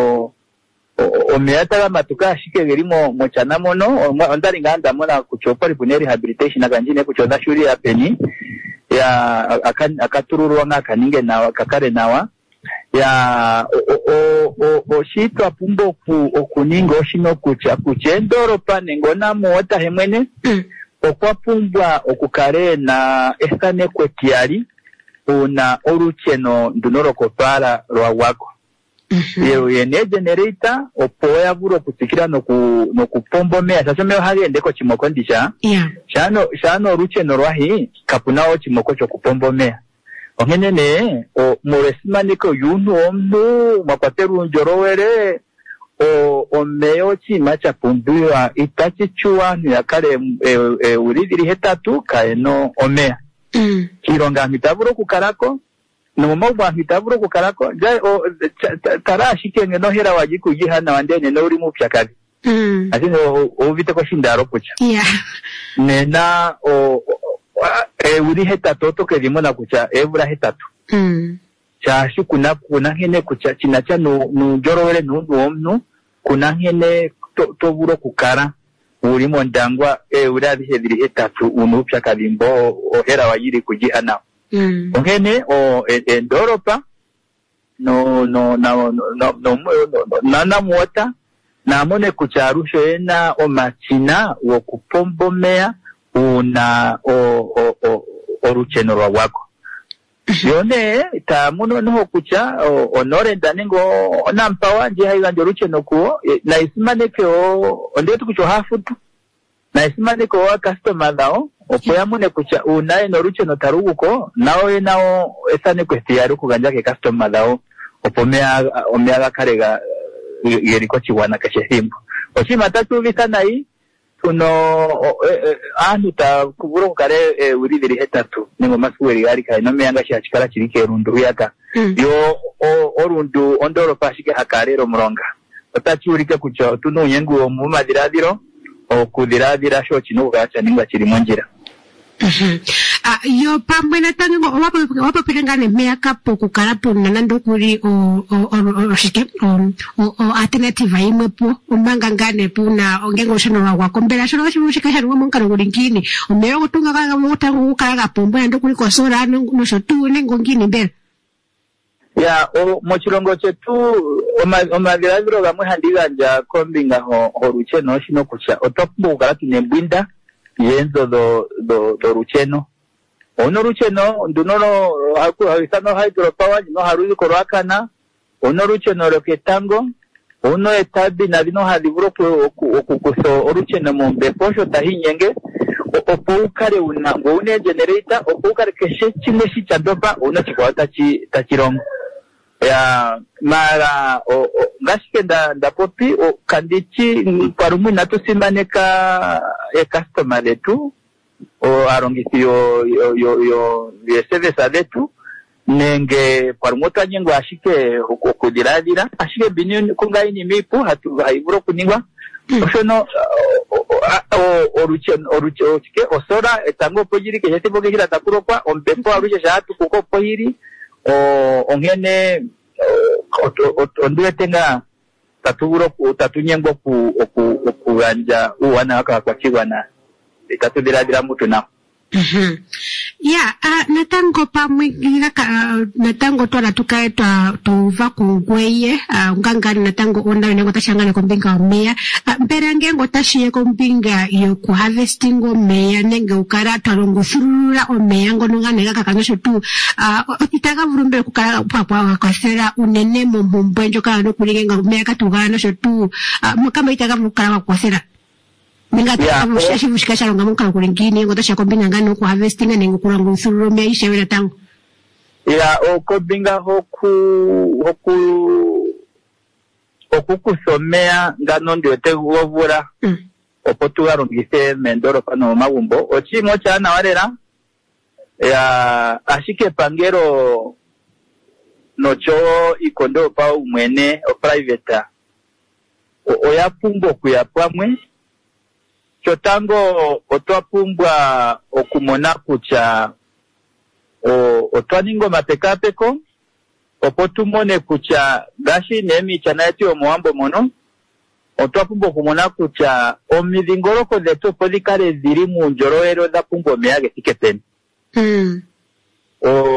omeata matuka ashike gerimo mochana mono ondari nganda mona kuchopa ribune rehabilitation akanjine kuchoda shuri ya peni ya akatururu wanga kaninge nawa kakare nawa ya oshitwa pumbo okuninga oshino kucha endoropa nengona muota hemwene okwapumbwa okukale na esaneko tiyali una olucheno nduno lokopala lwagwako yene generator opo yavula okutsikila nokupomba omeya shaashi omeya ohagendeko chimoko ndisha shano olucheno lwahi kapunawo chimoko chokupomba omeya onkene ne mulesimaneko yuuntu omuntu mwakwatela uundjolowele omeya oshinima chapumbiwa itachichuwa aantu yakale ewuli dhili 8 kaeno omeya kiilonga aantu itavula okukalako nomomagumbo aantu itavula okukalako tala ashike ngeno hera wajikujihana wandene nouli muupyakadhi asini uviteko shindalo kutya nena ewuli 8 otokedhimona kutya evula 8 shaashi kuna nkene kutya china cha nuundjolowele nuuntu womuntu kuna nkene tovula okukala uli mondangwa ewuli adhihe dhili 3 una uupyakadhi mbo ohera wayili kujihana onkene endoropa nanamuota namone kutya alushe yena omachina wokupomba omeya una olucheno lwagwako yone tamuno noho kutya onorenda ningo onampawa nje haiganja olucheno kuwo na isimaneke ondetu kutya hafutu na isimaneke wa customer dhao opo yamune kutya una eno olucheno taluguko nawo yenawo esaneko tiyali okuganja ke customer dhao opo omeya gakale geliko chigwana keshe thimbo oshinima tatuvitha nayi tuno aantu takuvula okukale uli dhili 8 ningo masiku eli gali kaino omeya ngashi hachikala chili kelundu huyaka yo olundu ondolopa ashike hakalelo mulonga otachiulike kutya otuna unyengu womumadhiladhilo okudhiladhila sho chino kukala chaningwa chili mondjila yo pamwe natango wapopile nemeya kapo kukala puna nando kuli alternative imwepo omanga ngane puna ongengo shano lwagwako mbela shono shimushika shanuwa monkalo gulinkini omeya okutunga kaga ukala gapombo nando kuli kosola nosho tu nengo ngini mbela ya mochilongo chetu omadhiladhilo gamwe handiganja kombinga holucheno shino kutya otwapumbwa okukala tuna embwinda yenzo do lucheno ono lucheno nduno haisano hydropower no haruzi kolwakana ono lucheno loketango ono etabi nalino hadivula okukuso olucheno mumbepo sho tahinyenge opo ukale unango une generator opo ukale keshe chimwe shichandopa ono chikwawo tachilongo ya mara ngashike ndapopi kandichi parumwe natusimaneka customer letu alongisi yo service letu nenge parumwe twanyengo ashike okudhiladhila ashike bini kungaini mipu haivula kuningwa oshono olucheno chike osora etango opo jiri keshe thimbo kehila takulokwa ompepo alushe shaatu kuko opo hili ongene onduwetenga tatunyengwa okuganja uwana waka kwachigwana tatudhiladhila mutu nawo natango pamwe natango twala tukae tuva kungweye ngangani natango onda nengo tashangana kombinga omeya mbera ngengo tashiye kombinga yokuharvesting omeya nenge ukara talongothulula omeya ngono ngane kakanyosho tu itaga vulumbele kukala pwapwa kwathela unene mumbwe njoka nokulinga omeya katugana nosho tu kama itaga vukala kwathela Minga tamushashi mushikasha longa munkalo kulingini ngo tasha kombinga ngano ku harvesting nengo kulango usuluro meya ishewela tango ya okobinga okukusomea ngano ndio teguvura opo tugarungise mendoro pano magumbo ochimo chana warera ya ashike pangero nocho ikondo pa umwene o private oyapumbo kuyapamwe chotango otwapumbwa okumona kucha otwaningo mapekapeko opo tumone kucha gashi nemi chana yetu omuwambo mono otwapumbwa okumona kucha omidhingoloko dhetu opo dhikale dhili muundjolowele dhapumbwa omeya gethike peni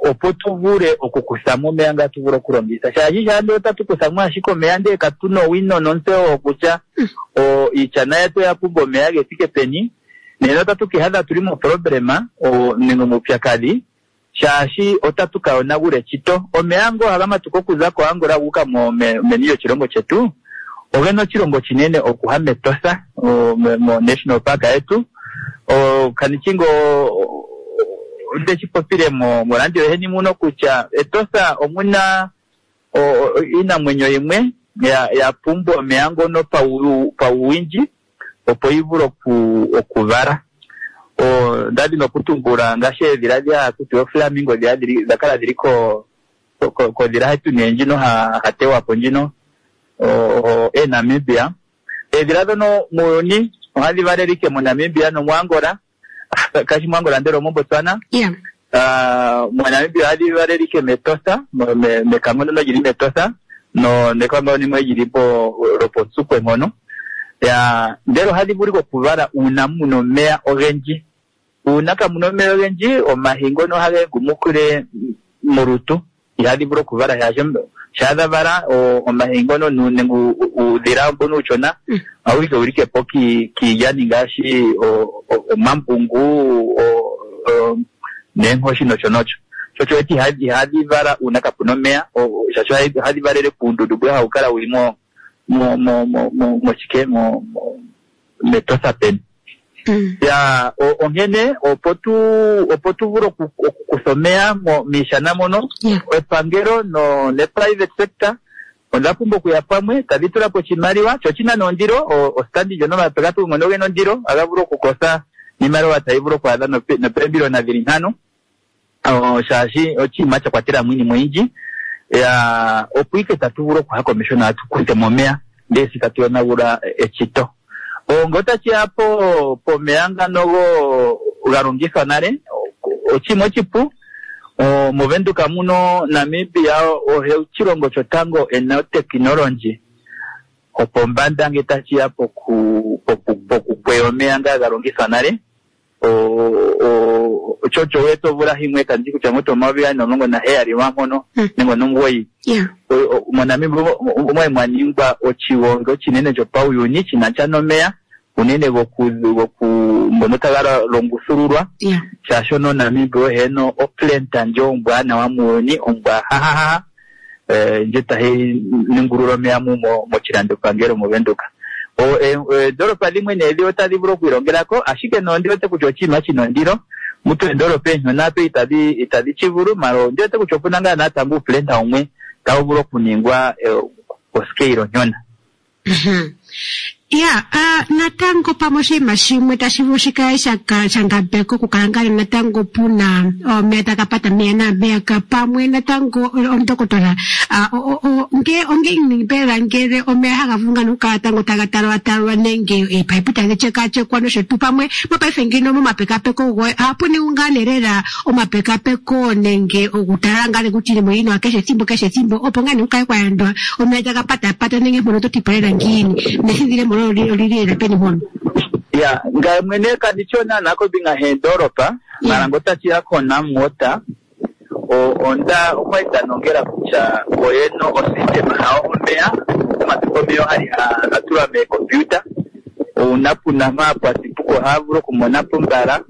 opo tuvule okukusamu omeya nga tuvule okulongitha shaashi shandi otatukusamu ashike omeya ndee katuno wino nonsewo okutya iichana yetu yapumbwa omeya gethike peni neno otatukihadha tuli mu problema nenge mupyakadhi shaashi otatukayonagula ekito omeya ngo hagamatuka okuza ko Angola guuka meni lyoshilongo chetu ogena oshilongo kinene okuha mEtosha mo national park yetu kanichingo ndechipopile mo radio heni muno kutya Etosha omuna iinamwenyo yimwe yapumbwa omeya ngono pauwinji opo yivule okuvala ndadi nokutumbula ngaashi edhila dya kutiwa flamingo dhakala dhili kodhila hetu nenjino hatewapo njino Namibia edhila dhono muuyuni ohadhi valelike mu Namibia no mu Angola kashi mu Angola ndero mu Botswana mu Namibia ohadhi valelike mEtosha mekango no lili mEtosha no nekango nimwe lili po Lopotsukwe mono ndero hadhi vulu okuvala una muno omeya ogendji una kamuno omeya ogendji omahingo no hage gumukule murutu ihadhi vulu okuvala shadha vala omahingo no nengu udhira mbono uchona awike ulike po kijani ngaashi omambungu nenhoshi nochonocho chocho eti hadhi vala una kapuno omeya shacho hadhi valele kundudu bwe haukala ulimo mochike mEtosha peni ongene opo tuvule okukusomea miishana mono epangelo ne private sector ondapumbwa okuya pamwe tadhitulapo oshimaliwa cho china nondilo ostandi lyono mapekatu ngono gena ondilo agavula okukosa niimaliwa taivulu okwaadha nopeembiliona 5 shaashi oshinima chakwatela mwini oyindji opo ike tatuvula okuha komeho natukute momeya ndesi tatuyonagula echito ngotachiya pomeya ngano galongithwa nale ochimo chipu movenduka muno Namibia ohe uchilongo chotango ena technology opombanda nge tachiya pokukweya omeya nga galongithwa nale chocho weto vula himwe kanji kutya moto mavya no longo na heri wamono nengo nongoi Monamibia umwe mwaningwa ochiwongo chinene jo pauyuni chinacha nomeya unene goku mbonotagara longusururwa shasho no Namibia heno oplenta njo mbwana wa muoni ombwa njeta he ningururo meya mu chirando pangero muvenduka doropa limwe nedhi otadhivula okuilongelako ashike nondiote kuti ochima chino ndiro mutu endoropa enyo nape itadhi chivulu maro ndiote kuti opuna ngaa natangu uplenta umwe tavula okuningwa oscale nyona natango pamoshiima shimwe tashivushika shangambeko kukalangale natango puna omeya takapata meya nameya kapamwe natango ondokotola onge nipela ngele omeya hagavunga nukala tango tagatalwa nenge epaipu tadhichekachekwa noshetu pamwe mopaife ngino momapekapeko goe apuni unganelela omapekapeko nenge okutalangale kutili moyino keshe timbo opo ngani ukae kwayandwa omeya takapata nenge mpono totipalela ngini nesizile mono olirira peni mono nga mwene kadichona nako binga hendoropa marango tachiako na mwota onda okwaita nongera kucha goyeno osistema hao omeya matukomeo hali atula me computer unapuna mapo asipuko havuro kumonapo mbara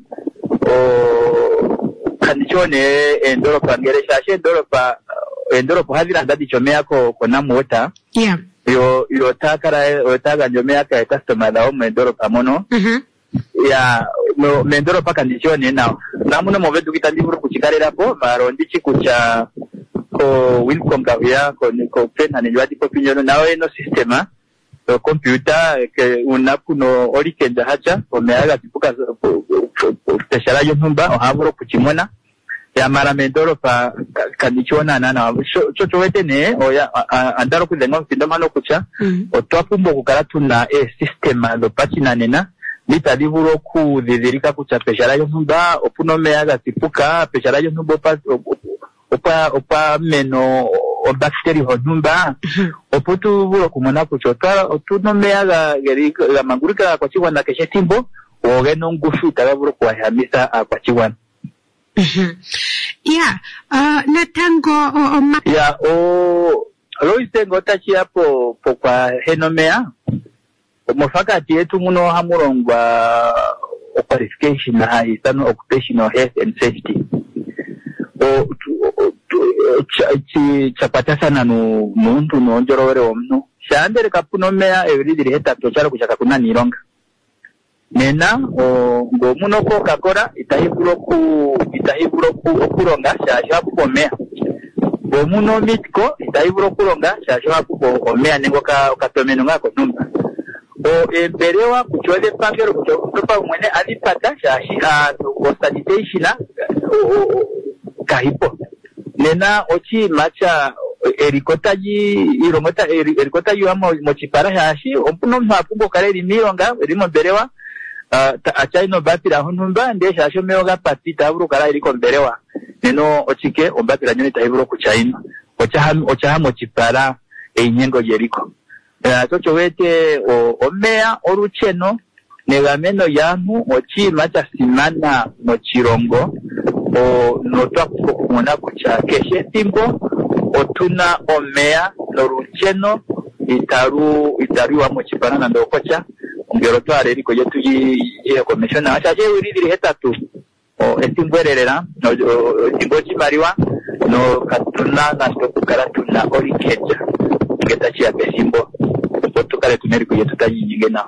kadichone endoropa ngere shashe endoropa hadhira ndadi chomea ko na mwota yo takara njomea ka customer dao mendoropa mono mendoropa kandisione nao namuno movedu kitandivuru kuchikarerapo maro ndichi kucha ko Wilcom kavya ko pena njwadi popinyono nao eno sistema computer ke unapuno olikenda hacha omeaga tipuka tesharayo ntumba ohavuro kuchimona mara mendoropa kandichona nana chocho wetene andaro kuzenga mfindamano kucha otwapumbwa kukala tuna sistema lopachinanena litadivuro kudhidhirika kucha peshara yontumba opuna omeya gatipuka peshara yontumba opa meno obacteri hontumba opo tuvuro kumona kucha otuna omeya gamangurika kwachigwana keshe timbo ogeno ngushu itagavuro kuwahamisa kwachigwana natango Loise ngotachia po kwa henomea mufakati yetu muno hamurongwa qualification na isano occupational health and safety chapata sana nuntu nonjorowere omno shandere kapunomea evidiri hetatu charo kuchaka kuna nironga nena ngo muno ko kakora itahiburo kuronga shasha kupomea ngo muno mitko itahiburo kuronga shasha kupomea nengo katomeno ngako numba emberewa kuchole pangero kutopa mwene alipata shashi sanitation kahipo nena ochi macha erikota yuamo mochipara shashi ompuno mhapungo kare limironga limo mberewa achaino bapira hunumba nde shasho meoga patita aburu kara iliko mberewa neno ochike ombapira nyoni taiburo kuchaino ochaha mochipara einyengo yeriko tocho wete omea orucheno negameno yanhu ochi macha simana mochirongo notwa kumona kucha keshe timbo otuna omea norucheno itaru wa mochipara na ndokocha ngero tware eriko yetu ye commission achaje wiridiri hetatu esimbwererera no timbochi mariwa no katuna na stokukara tuna orikeja ngetachi ya besimbo tukale tuneriko yetu tanyinge na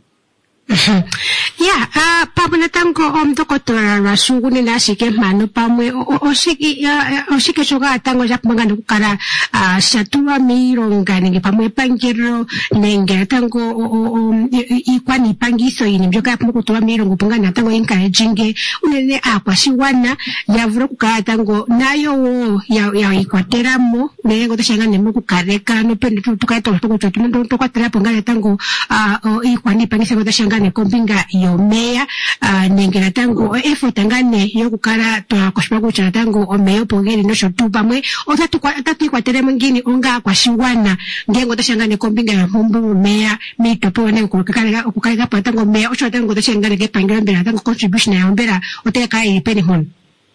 pabula tango omdokotora rasungune nashike mano pamwe oshike shoga tango japanga ndukara shatua mironga nenge pamwe pangiro nenge tango ikwani pangiso ini mbyoka yapumo kutoa mirongo pungana tango encouraging unene akwashiwana yavura kukara tango nayo ya ikwateramo nengo tashangane mu kukareka no pende tukaito tukwatera pungana tango ikwani pangisa tashangane kombinga yomea nengera tango effort ngane yokukara twakoshpaku cha tango omeyo pogeri no shotu pamwe otatu kwatere mwingine onga kwashiwana ngengo tashangane kombinga ya mumbu mea mitopo ne okukaleka patango mea ocho tango tashangane ke pangira mbera tango contribution ya mbera oteka ipeni hon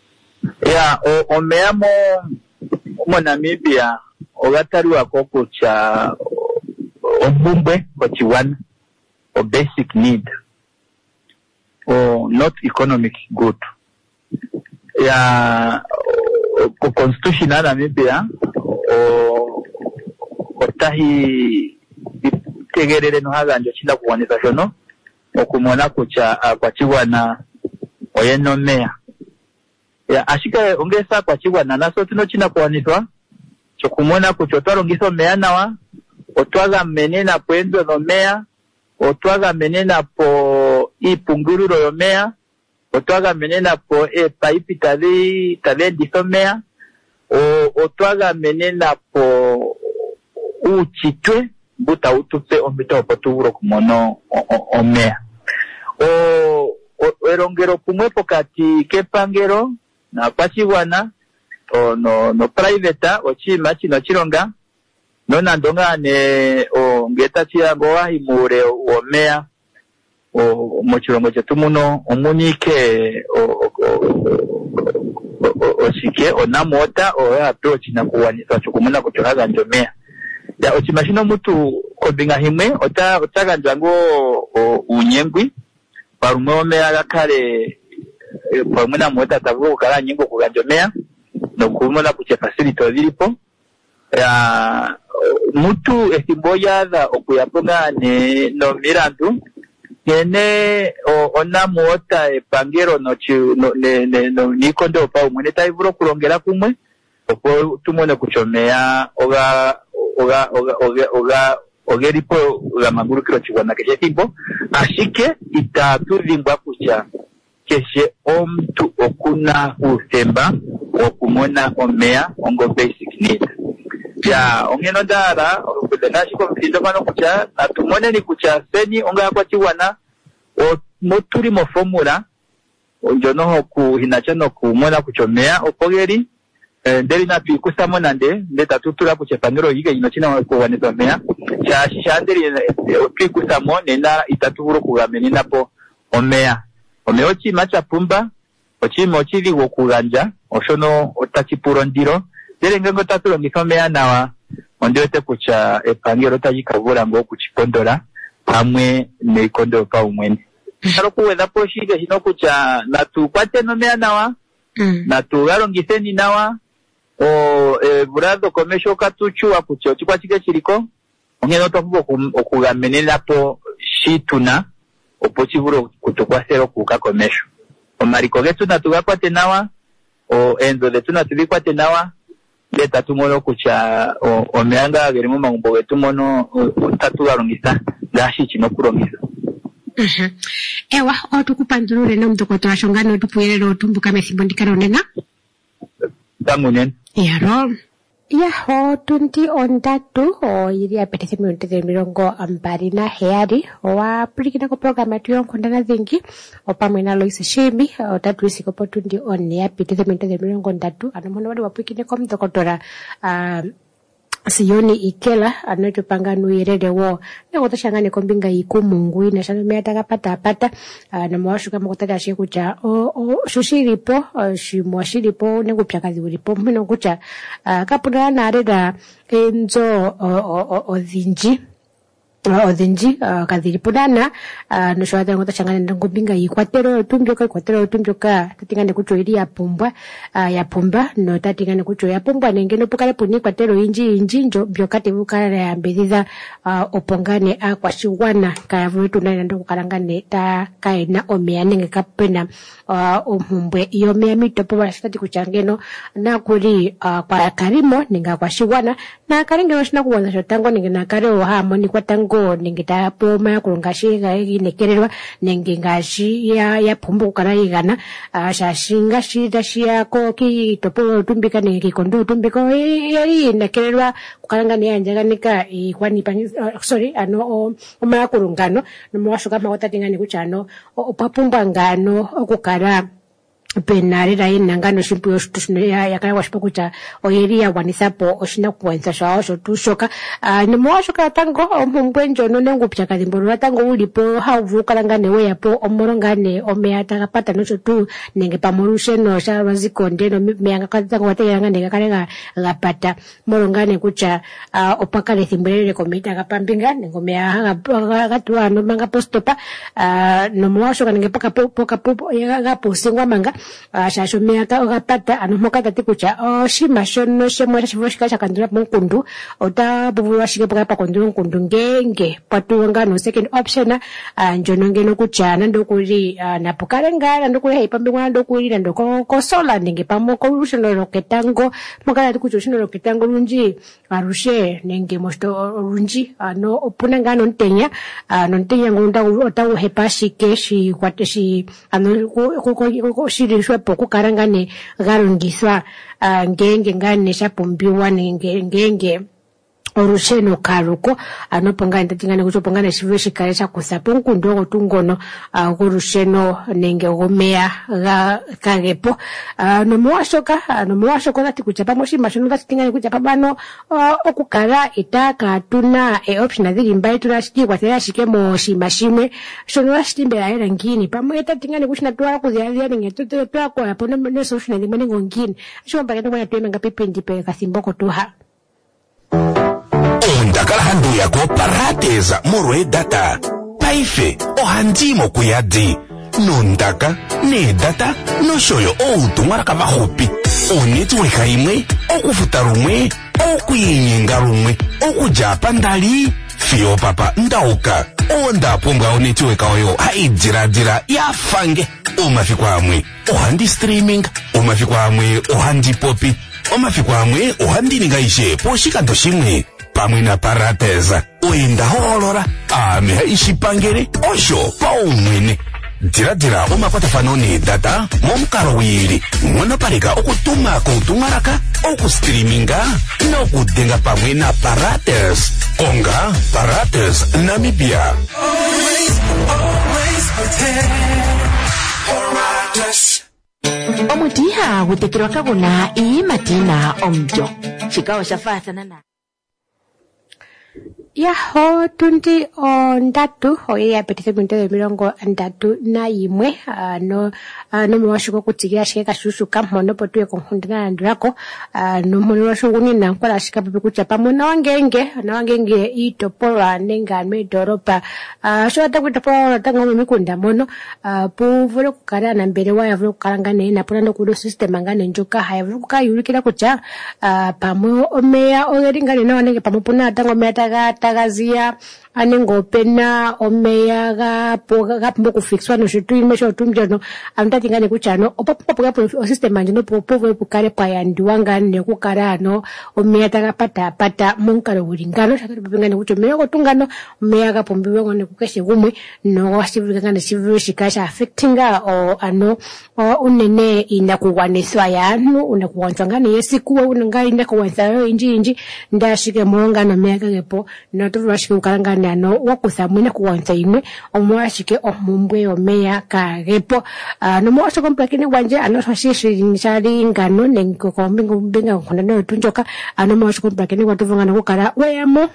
omea mo Namibia ogatari wakoko cha ombumbe kochiwana or basic need or not economic good constitution na Namibia otahi tegerere no haganjo chinda kuwanisa shono okumona kucha kwachiwana oyenomea ashika ongesa kwachiwana naso tino china kuwaniswa chokumona kuchotwaro ngiso mea nawa otwaga menena pwendo no mea otwaga menena po ipungururo yomea otwaga menena po paipi tadendisomea otwaga menena po uchitwe buta utupe ombito opotuburo kumono omea erongero kumwepo kati kepangero na pachiwana no private ochima chino chironga nona ndonga ne ngeta chiango wahimure omea mochirongo chetu muno omunike osike onamota approach na kuwanisa chukumuna kutohaga njomea ya ochimashino mutu kombinga himwe otaga njango unyengwi parumwe omea gakare parumwe na mota tavuko kukala nyingo kuganjomea nokumona kuche facility odilipo ya mutu esimboyaza okuyaponga no mirandu kene onamuota epangero no nikonde opa umwene taivuro kulongera kumwe opo tumone kuchomea ogeripo gamangurukiro chigwana keshe timbo ashike itatudhimbwa kucha keshe omtu okuna usemba okumona omea ongo basic need ongeno dara kudenashiko mtindo pano kucha natumone ni kucha seni onga kwa chiwana moturi mo formula onjono kuhinachano kumona kuchomea opogeri ndeli na pikusamo nande ndeta tutura kuchepanero yiga inochina kuwaneza mea shandeli pikusamo nena itatuburo kugameni napo omea omeochi macha pumba ochimo chili okuganja oshono otachipuro ndiro derenge ngo tatulongitha omeya nawa ondiwete kutya epangelo tajikavula ngo okuchipondola pamwe neikondo paumwene kalo kuwedha po shike shino kutya natukwate nomeya nawa natugalongitheni nawa vulado komesho katuchuwa kutya ochikwatike chiliko ongene otapumbwa okugamenelapo shituna opo chivule kutukwathela okuuka komesho omaliko getu natugakwate nawa eenzo dhetu natudhikwate nawa nde tatumono kutya omeya nga geli momagumbo getu mono tatugalongitha ngaashi chino kulongitha. Ewa otukupandulule nomudokotela shongano otupuyelele otumbuka methimbo ndikalo nena tamunene yaro yaho tundi ondatu yili yapetese minuto 27 owapulikina ko programa yetu yonkundana dhingi opamwe na Lois Shimbi otatuisiko po tundi one yapetese minuto 30 ano mono wali wapulikine ko mudokotela Siyoni Ikela anotopanga nuirede wo nengo tashangane kombinga yikumungu ina shano meata pata na mwashuka mukutata shekucha shushiripo shimwashiripo nengo pyakazi ulipo mino kucha kapuna na areda enzo odhinji kadhilipudana noshwata ngota changana ngombinga yikwatero tumbyoka tatingane kucho ili yapumba no tatingane kucho yapumba nengeno pokale puni kwatero inji njo byokate bukala ya mbedhiza opongane akwashiwana kayavutu nana ndo kukalangane ta kaina omeya nenge kapena ompumbwe yomeya mitopo bashitati kuchangeno na kuri kwa karimo ninga kwashiwana na karengeno shina kuwanza shotango ninge na kare ohamoni kwa tango ninge tapo maya kulungashi nekererwa ninge ngashi ya pumbu kukara igana shashinga shida shiyako ki topo tumbika ninge kikondo tumbiko yari nekererwa kukalanga niyanjaganika ikwani omaya kulungano nomwashuka mawata tingani kuchano opapumba ngano okukara penarira inangano shimpu yoshitushino yakaya washipokucha oyeri ya wanisapo oshina kuwenza shao shotushoka nimwashoka tango omumbwenjo nonengu pyakadhimbolo tango ulipo hauvukalangane weyapo omolongane omeya takapata noshotu nenge pamolusheno shalwaziko no meya tango wategelangane gakale gapata molongane kucha opakale thimbelele komita gapambinga nengo meya gatuwa nomanga postopa nomwashoka nenge pokapo gaposingwa manga shasho meaka ogapata anomoka tati kucha shima shono shemwera shivo shika chakandula munkundu ota buvulwa shike poka pakondula munkundu ngenge patuwanga no second option njono ngeno kucha nando kuli napokale ngala ndo kuli haipambingwa nando kuli nando kosola nenge pamoko lushino loketango mokala tati kucha lushino loketango lunji arushe nenge mosto lunji no opuna ngano ntenya ngunda ota uhepa shike shi kwate shi shirishwe poku karangane galungiswa ngenge ngane shapumbiwa ngenge orusheno karuko anopongana tatingane kuchopongana shive shikale chakusapo nkundo otungono orusheno nenge omeya kagepo nomwashoka nati kuchapa moshima shono tatingane kuchapa bano okukala itaka tuna option dhili mbaye tunashikwathela shike moshima shimwe shono lashitimbela era ngini pamwe tatingane kushina twala kuzialia nenge twako yapo no solution ndimwe ngo ngini ashomba kendo mwana twemenga pipindi pe kasimboko tuha ondakala handu yako parateza morwe data paife ohandimo kuyadi nondaka ne data noshoyo outumwaraka vahopi onetweka imwe okufuta rumwe okuyinyenga rumwe okujapa ndali fiyo papa ndauka ondapumbwa onetweka oyo haidziradira yafange omafikwa amwe ohandi streaming omafikwa amwe ohandi popi omafikwa amwe ohandininga ishe poshikando shimwe pamwe na parateza oenda holora ameha ishipangere osho paumwene diradira omakwatafano ne data momukalo wili monopareka okutuma koutumwaraka okustreaminga nokudenga pamwe na parates konga parates Namibia. omutiha gutekerwa kaguna iyimatina omutyo shikawo shafathana na Yaho tundi ondatu oye apetite minto de mirongo ndatu na imwe no mwashuko kutigira shika shushuka mono potuye konhundana ndrako no mono washuguni na nkola shika pepe kuchapa mona wangenge itopora nenga medoropa sho atakwitopora tango mikunda mono puvule kukara na mbere wa yavule kukarangana na pona no kudo system angane njoka hayavule kukayurikira kucha pamo omeya ogeringane na wanenge pamo pona tango meta tagazia anengo pena omeya ga mboku fixwa no shitu imesho tumjano amtati ngane kuchano opopo system manje no popo pukare payandiwanga ne kukara no omeya pata munkaro buringano shakati ngane kucho meya kotungano omeya ga pombiwe ngone kukeshe gumwe no washivika ngane shivu shikasha affectinga o ano unene inakuwaniswa yanu unakuwanzwa ngane yesikuwa unangai ndakuwanza inji ndashike mulongano meya gepo no tuwashike ukarangana no wakuthamwina kuwanza imwe omwashike omumbwe omeya kagepo no mwasho kompakini wanje anoshishi nchali ngano nengo kombinga konano tunjoka mwasho kompakini watuvungana kukara weyamo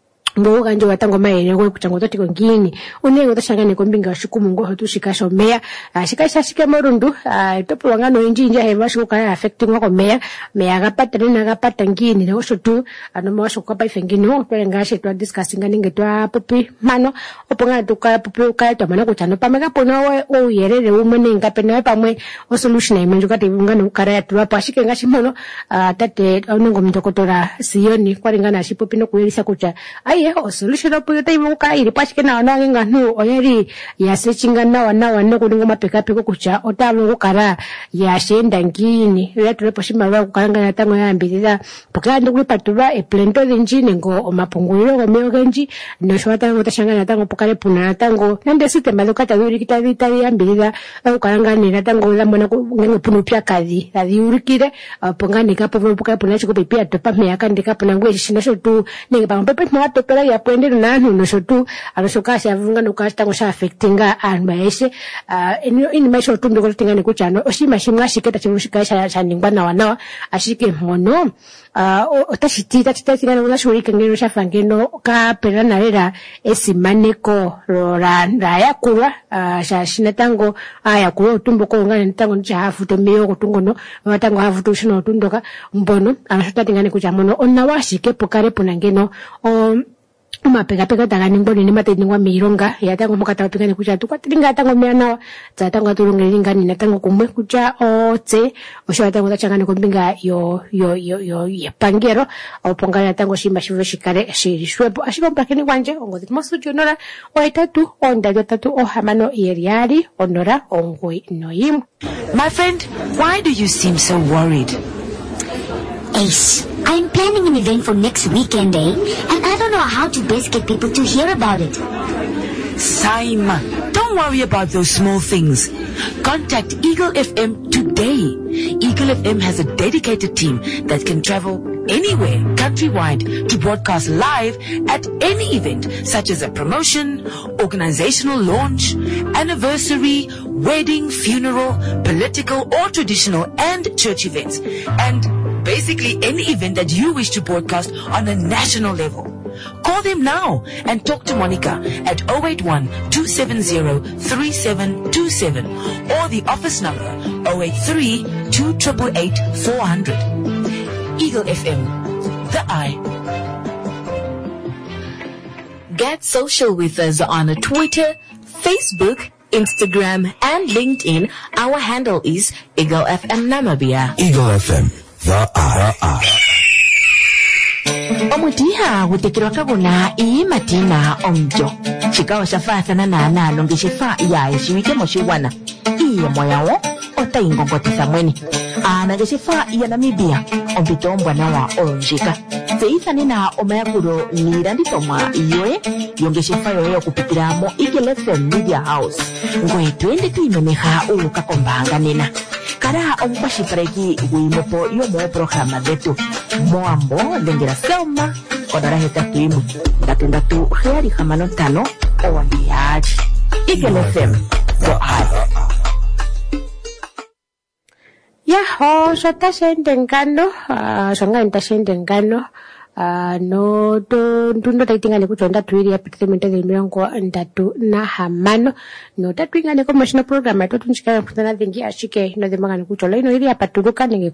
ngo kanje watango maere go kuchango totiko ngini unengo tashangane kombinga washukumu ngo hotushikasho meya shikashashike morundu topo wangano injinja heva shuka affecting wako meya gapata ngini ne oshotu mwasho kwa paife ngini twele ngashe twa discussing nge twa popi mano oponga tuka popi ukaita mana kuchano pameka pono o yerere umenenga pena pamwe o solution imenjo kati ngano ukara ya twa pashike ngashi mono tate onengo mtokotora sioni kwaringana shipopi no kuyelisa kucha o solution opo yote imuka iri pashike na wana nganu oyeri ya sechinga na wana kulingo mapeka kucha otabo kukara ya shenda ngini ya tulepo shima kukaranga na tango ya ambirira pokando kulipatuba eplento engine ngo omapunguliro gomeyo genji no shwata ngotashanga na tango pokale puna na tango nande system lokata yuri kitavita ya ambirira kukaranga ni tango la mona ngene punu pya kazi urikire pongani kapo pokale puna chiko pia topa me akandika puna ngwe shinasho tu nenge pampepe mwato pela ya puende nanu no shotu arashoka shavunga no kastango sha affectinga anmaishe ini maisho tumbe ko tingane kuchano oshima shimwa shiketa chimushika sha ningwa na wana ashike mono otashitita titatina na shurika ngero sha fangeno ka pela na era esimaneko rora yakura sha shinatango yakura tumbo ko ngane tango cha hafuto meyo kutungono watango hafuto shino tundoka mbono anashota tingane kuchamono onna washike pokare punangeno mapeka tagani mboni ni mate ningwa mironga ya tango mukata pekane kucha tukwatinga tango meana za tango tulungelinga ni tango kumwe kucha otse osho tango tachangane kombinga yo pangero opongana tango shimba shive shikare shirishwepo ashiko mpakeni wanje ongozi mosu jonora oitatu onda jotatu ohamano yeriari onora ongoi noyim. My friend, why do you seem so worried? Ace, I'm planning an event for next weekend, and I don't know how to best get people to hear about it. Saima, don't worry about those small things. Contact Eagle FM today. Eagle FM has a dedicated team that can travel anywhere countrywide to broadcast live at any event, such as a promotion, organizational launch, anniversary, wedding, funeral, political or traditional and church events, and basically any event that you wish to broadcast on a national level. Call them now and talk to Monica at 081-270-3727 or the office number 083-288-400. Eagle FM, the eye. Get social with us on Twitter, Facebook, Instagram, and LinkedIn. Our handle is Eagle FM Namibia. Eagle FM, the eye. Omutiha gutekirwa kabona imatina omjo chikawa shafathana na nalo ngishifa ya shiwike moshiwana iye moyawo otaingongotisa mweni ana ngishifa ya Namibia ombitombwa nawa olonjika seithani na omayakuro niranditomwa iyoe yongeshifa yoyo kupitiramo Eagle FM Media House ngwe twende tuimeneha ukakombanga nena kara omukwashipareki wimopo yomo programa dhetu moambo lengera selma odara hetatu imu ndatu heari hamano tano owambiaji Eagle FM so yaho shota shende ngano shonga nta shende ngano no ndundo taitingane kuchonda tuiri ya department ya mirongo ndatu na hamano no tatwingane ko national program to tunchikana kutana vingi ashike no demangane kuchola ino iri apaturuka ninge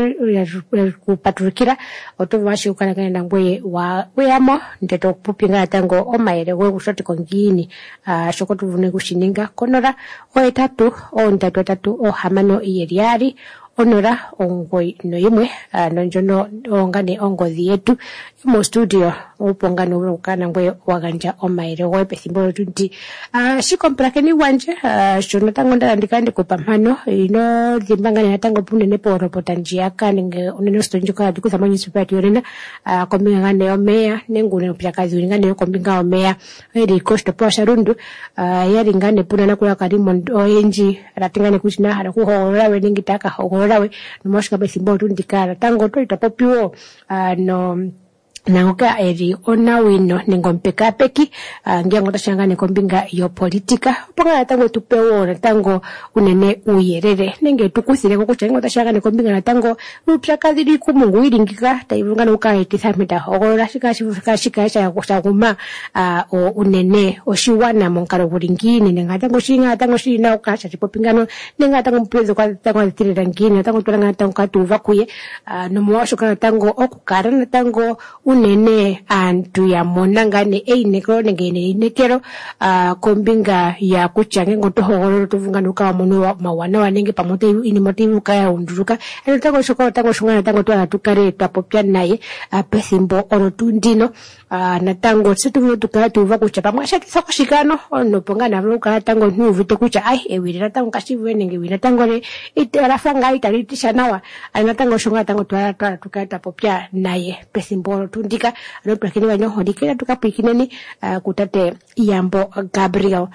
kupaturukira otovashi ukana kana ngwe wa weyamo ndeto kupinga tango omaere we kushoti kongini shoko tuvune kushininga konora o etatu o ndatu tatu o hamano iyeriari onora ongoi no imwe nonjono ongane ongozi yetu mo studio upongano ukana ngwe waganja omaire we pethimbo tunti shikomplakeni wanje shono tango ndandikandi kupamano ino zimbangane tango punene poro potanjia kaninge oneno stonjuka dikuza manyi supati yorena kombinga ngane omea nengune upyakazi ngane kombinga omea eri cost posha rundu yari ngane punana kula karimo oenji ratingane kuchina hara kuhora we ningitaka horawe nomoshika pethimbo tundikara tango to itapopiwo no nangoka eri ona wino ningompeka peki ngiango tashangane kombinga yo politika panga tango tupewo tango unene uyerere nenge tukusire ko kuchengo tashangane kombinga tango upyakazi likumungu iringika taivungana ukaitisa mita hogora shika ya kusaguma o unene oshiwana monkaro buringini nenga tango shinga tango shina ukasha tipopingano nenga tango mprezo kwa tango tirira ngini tango tulanga tango katuva kuye no mwasho kana tango okukara tango unene antu ya monangane einekro ngene inekero kombinga ya kuchange ngoto hogoro tuvunganuka wa munu mawana wanenge pamote ini motivu kaya unduruka eno tango shoko tango shungana tango tuana tukare tapopya naye pethimbo ono tundino na tango situvuno tukara tuva kuchapa mwashaki sako shikano ono pongana vruka tango nuvite kucha ai ewirira tango kashivu nenge wina tango le itarafanga itaritisha nawa ana tango shungana tango tuana tukare tapopya naye pethimbo tundika aloprakini wanyo hodikira tukapikineni kutate Iyambo Gabriel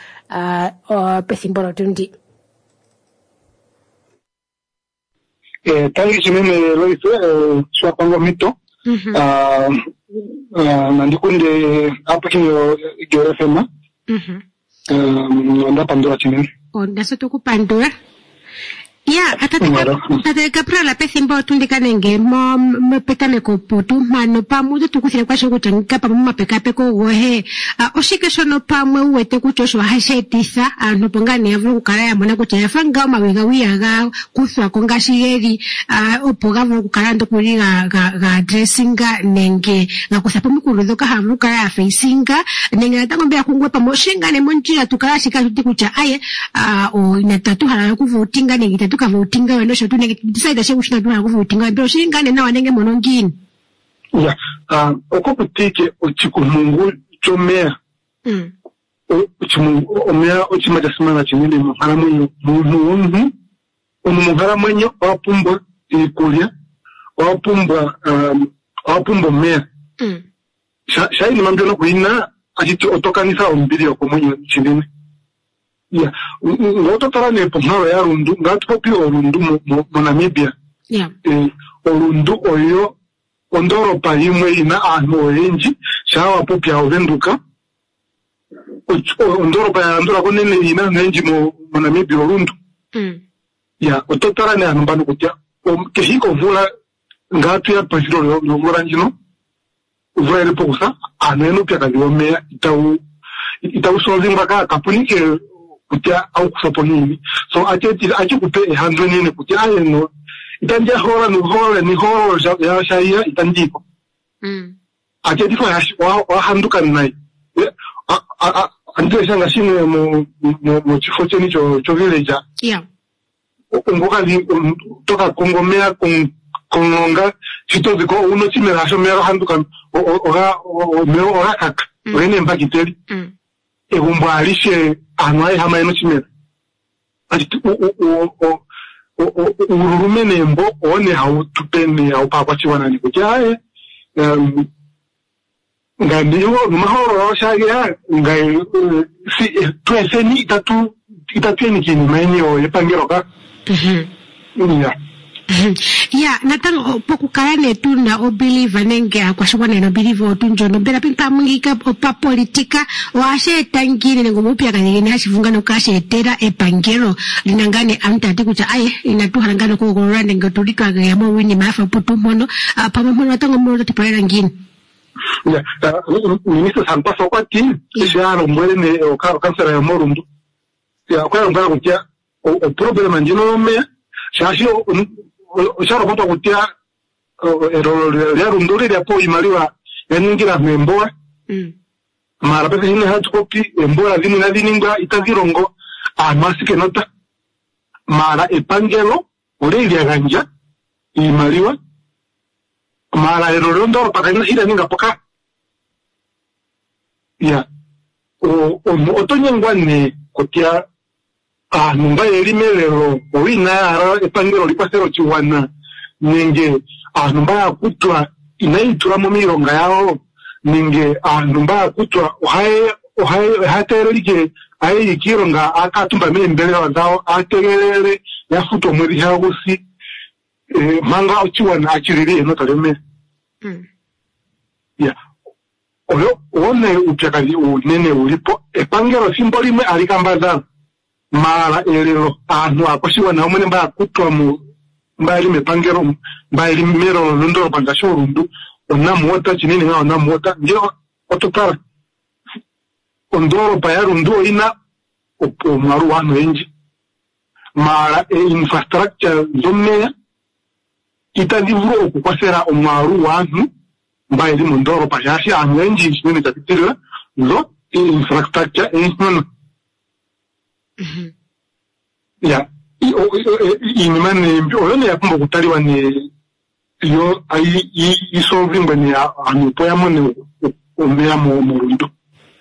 pethimbo tundi tangi chimene loife swa kwango mito nandikunde apa kinyo georefema onda pandora chimene onda soto kupandora ya ataka prala pethimbo tundikanenge mo petame ko potu mano pamudo tukusire kwa shoko tanika pa mama pekape ko gohe oshike shono pamwe uwete kuchosho hashetisa no pongane yavu kukara ya mona kucha fanga mawiga wiyaga kuswa kongashigeri opoga vu kukara ndo kuri ga dressinga nenge ngakusapo mikurudoka havu kara facinga nenge natangombe yakungwe pa moshinga ne monjira tukara shika tutikucha aye o inatatu hala kuvutinga nenge tukavotinga weno shotu nenge decide she ushina tuna kuvotinga bro shingane na wanenge monongini ya okoputike ochikumungu chomea ochimungu omea ochimaja simana chinile muhara mwenyo muhara mwenyo wapumba ikulia wapumba mea shaini mambiona kuina achiti otokanisa ombili yoko mwenyo chinile ya ngoto tarane pomaro ya rundu ngatu popi orundu mo Namibia orundu oyo ondoro pa imwe ina ano enji shawa popi avenduka ondoro pa andora konene ina nenji mo Namibia orundu ya ototarane anambano kutya kehiko vula ngatu ya pasiro no moranjino vula ile pokusa aneno pya kaliomea itau solving baka kapunike kutia au kusoponini so ache kupe 100 nene kutia no itanja hora ni hora ya shaia itanjiko ache diko wa handuka nai ante shanga shine mo chifoche ni cho village ungoka ni toka kongomea kongonga chito ziko uno chimera sho mera handuka ora kaka wene mbakiteli egumbalishe anwaye hama eno chimera ati urumene mbo one hau tupeni hau papa chiwana ni kujaye ngandiyo mahoro shagia ngai si tueseni itatu kini menyo yepangiroka ya natang pokukane tuna o believe nenge akwashwana no believe otunjono bera pimpa mungika opa politika washe tangine ngo mupya kanene hashivungano kashe tera epangero linangane antati kucha aye inatuharangano ko gorande ngo tulika ya mo wini mafa putu mono pa mono tango mo tipara ngini Ya, ministro Santos Okwati, ya lo muere o cáncer de morundu. Ya, kwa ngara kutia o problema njino me, shashio sharo kwa kutia ya runduri ya po imaliwa yaningira memboa. Mara pesa hine hatu kopi memboa dini na dininga itazirongo amasike nota. Mara epangelo ore ya ganja imaliwa. Mara erorondo pakanya ida ninga poka. Ya, otonyengwane kotia numba elimelero oina ara epangelo lipasero chiwana nenge numba kutwa inaitura mu mironga yao nenge numba kutwa ohaye haterelike ayi kironga akatumba mbele wazao ategelele yafuto mwezi hagusi manga ochiwana achiriri enotareme. Ya, oyo one uchakali unene ulipo epangelo simbolime alikambaza mara elero akoshiwa na umene mba kutwa mu mbali mepangelo mbali mero londo bangasho rundu ona muota chinene nga ona muota ndio otokara ondoro bayarundu ina opo mwaru wano enji mara infrastructure zomea itandivuro okukwasera omwaru wanu mbali mondoro pajashi anwenji chinene chapitira zo infrastructure enjino. Ya, inimane oyone yakumba kutaliwa ni yo isolving bani anupoya mone omea murundo.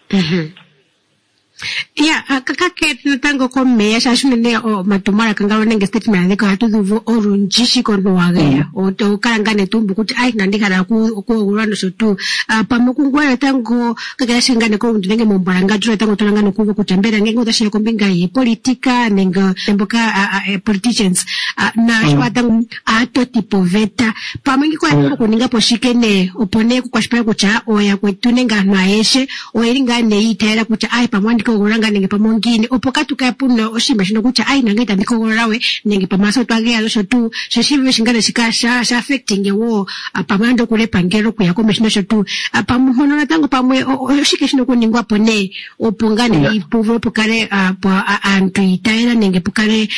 Ya, kakake natango kwa meya shashunene matumara kangalo nenge statement ndiko hatuvu orunjishi kono wagea o karangane tumbu kuti ai nandika na ku urano shotu pamukungwa natango kakaya shingane ko ndenge mombaranga tro natango tolangano kuva kutembera ngenge utashira kombinga yi politika nenga temboka politicians na shwata ato tipo veta pamangi kwa kuninga poshikene opone kwa shipaya kucha oya kwetu nenga naeshe oiringa nei taira kucha ai pamwandi ko uranga nenge pamongine opokatu kapuno oshimba shino kucha ai nangeta ndiko gorawe nenge pamaso twagea lo shotu sheshive shingana shikasha affecting wo pamando kule pangero kuya komishino shotu pamuhono natango pamwe oshike shino kuningwa pone opongane ipuvo pokare antu itaira nenge pokare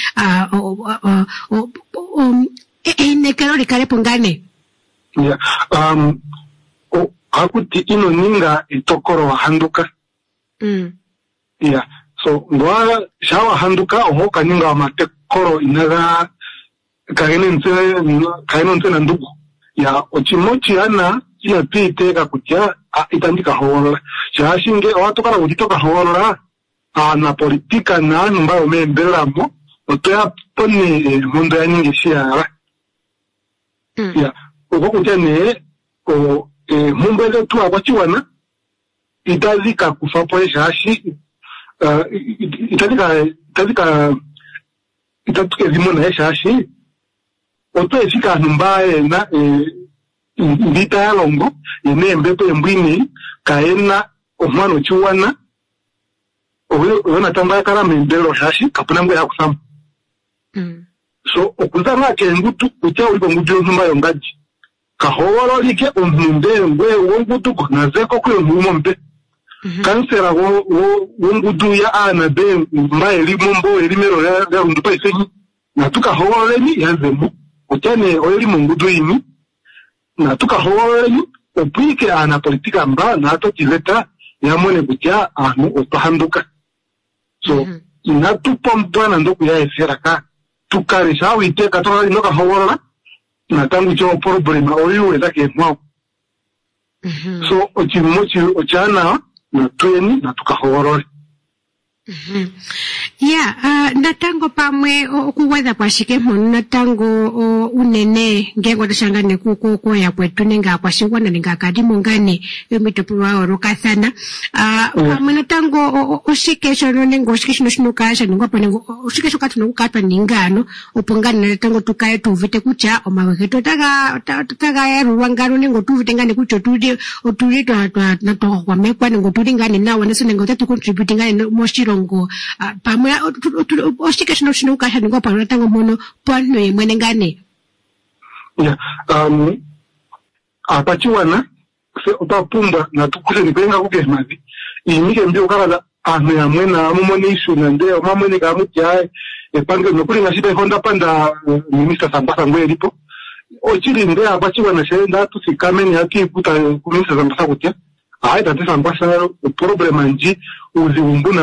nekero likare pongane. Ya, akuti ino ninga itokoro handuka. Ya, so ngwa shawa handuka omoka ninga wa matekoro inaga kainonse na ndugu. Ya, ochimochi ana ina pite kutia itandika horola. Shashinge watokara ujitoka horola na politika na numba umembela mo otoya pone mundo ya nyingi shiara. Ya, kukutia ne mumbele tu abachiwana itazika kufapo shashi itatuke zimona ya shashi oto efika numbaye na mbita ya longo ine mbeto mbwini kaena omwano chiwana oyo natamba kala mbelo shashi kapuna mbwe ya kusama. So okuzanga kengutu kutia ulipo ngudu numbayo ngaji kahowalo like omunde ngwe wongutu konazeko kuyo mumombe. Kansera wongudu ya ana be mbaye limombo elimero ya rundupa isenyi natuka howaleni yanzemu utene oyeli mungudu ini natuka howaleni opike ana politika mba na ato kileta ya mwene kutia otahanduka. So inatupa mpwana ndoku ya esera ka tukarisha wite katola inoka howala na tangu cho problema oyu ezake mwao. So ochimochi ochana na tueni na tukahorore. Ya, natango pamwe okuweza kwa shike monu natango unene ngengo tashangane kuko ya kwetu nenga kwa shingwana nenga kadimo ngane yomitopurwa oroka sana. Pamwe natango oshike shono nengo oshike shino shino kasha nengo panengo oshike shokatu nokukatwa ningano opongane natango tukaye tuvite kucha omaweketo taga ya ruwangano nengo tuvite ngane kucho oturi na to kwa mekwa nengo turi ngane nawo neso nengo tatu contribute ngane moshirongo pamwe oshike shino kasha nengo pamwe natango mono pano yemwene ngane. Ya, apachiwana utapumba na tukuse nipenga kukemazi imike mbio kala anu ya mwena mumoni isu na ndeo mamweni kamuti hae epange nukuli ngasipe honda panda minister Sambasa ngwe lipo ochiri ndea apachiwa na shenda tusikameni hati kuta kuminisa Sambasa kutia haida tisa Sambasa problema nji uzi mbuna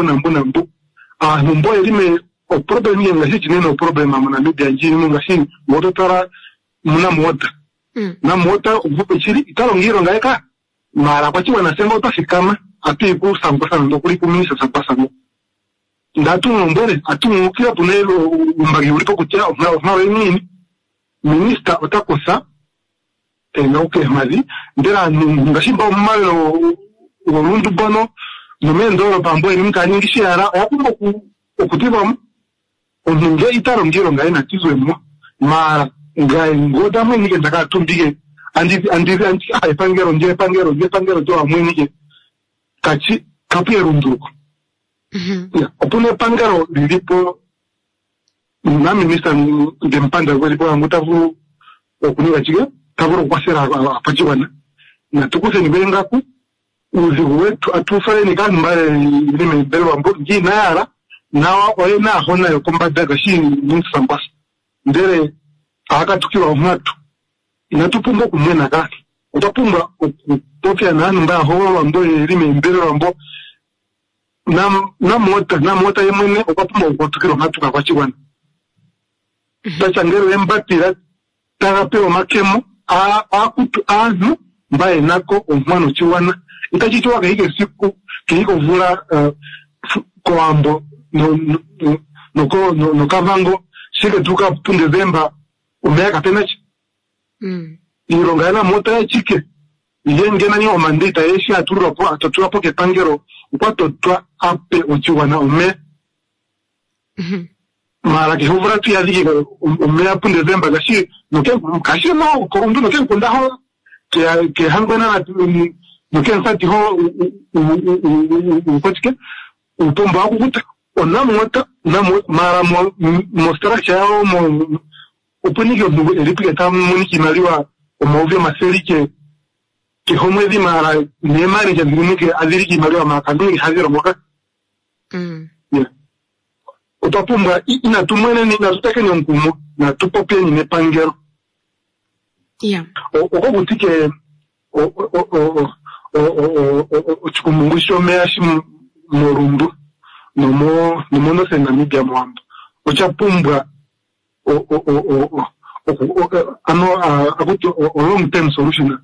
mbo elime o problem ye ngasi chineno problema muna media nji ngasi mototara muna mwota na mwota uvupe chiri italo ngiro ngaeka mara apachiwa na senga utasikama ati ku Sambasa ndokuli kuminisa Sambasa ngo ndatu mbele atu kila punelo umbagi ulipo kutia ofna nini minister otakosa nauke mazi ndera ngashimba umalo urundu bono nomendo pambo elimkani ngishara yakumba okutiba onunge itaro ngiro ngaina tizwemo mara ngai ngoda mwe nige ndaka tumbige andi pangero to amwe nige kachi kapero nduko opune pangaro lilipo na minister ndempanda kwelipo angutavu okuniwa chige taburo kwasera apachiwana na tukuse nibengaku uzi wetu atufale ni kan mbale lime belwa mbo ji nayara nawa oye na hona yo kombada gashi muntu Sambasa ndere aka tukiwa umatu inatupumba kumwena kaki utapumba utopia na mba ho mbo lime belwa mbo na mota yemwene ukapumba ukotukira umatu kakwachiwana tachangero embatira tagapewa makemo akutu anu mbaye nako omwana chiwana itachichwa kahike siku kihiko vula koambo no kavango shike tuka punde zemba umeka tenachi ironga yana mota ya chike yenge na nyo mandita yeshi atura po kepangero upato twa ape ochiwana ume mara kihuvura tu yaziki umea punde zemba gashi kashi no korundu no ken kundaho ke hangona no ken sati ho ukochike upomba akukuta onamota mara mostara chao mo upunike elipike tamu kimaliwa omovyo maselike ke homwezi mara nemari jazimike aziriki maliwa makandungi haziro moka utapumba inatumwene ni natutake ni nkumu na tupope ni nepangero oko butike chikumungisho meashi morundu nomo se Namibia mwamba ochapumbwa akuti long term solution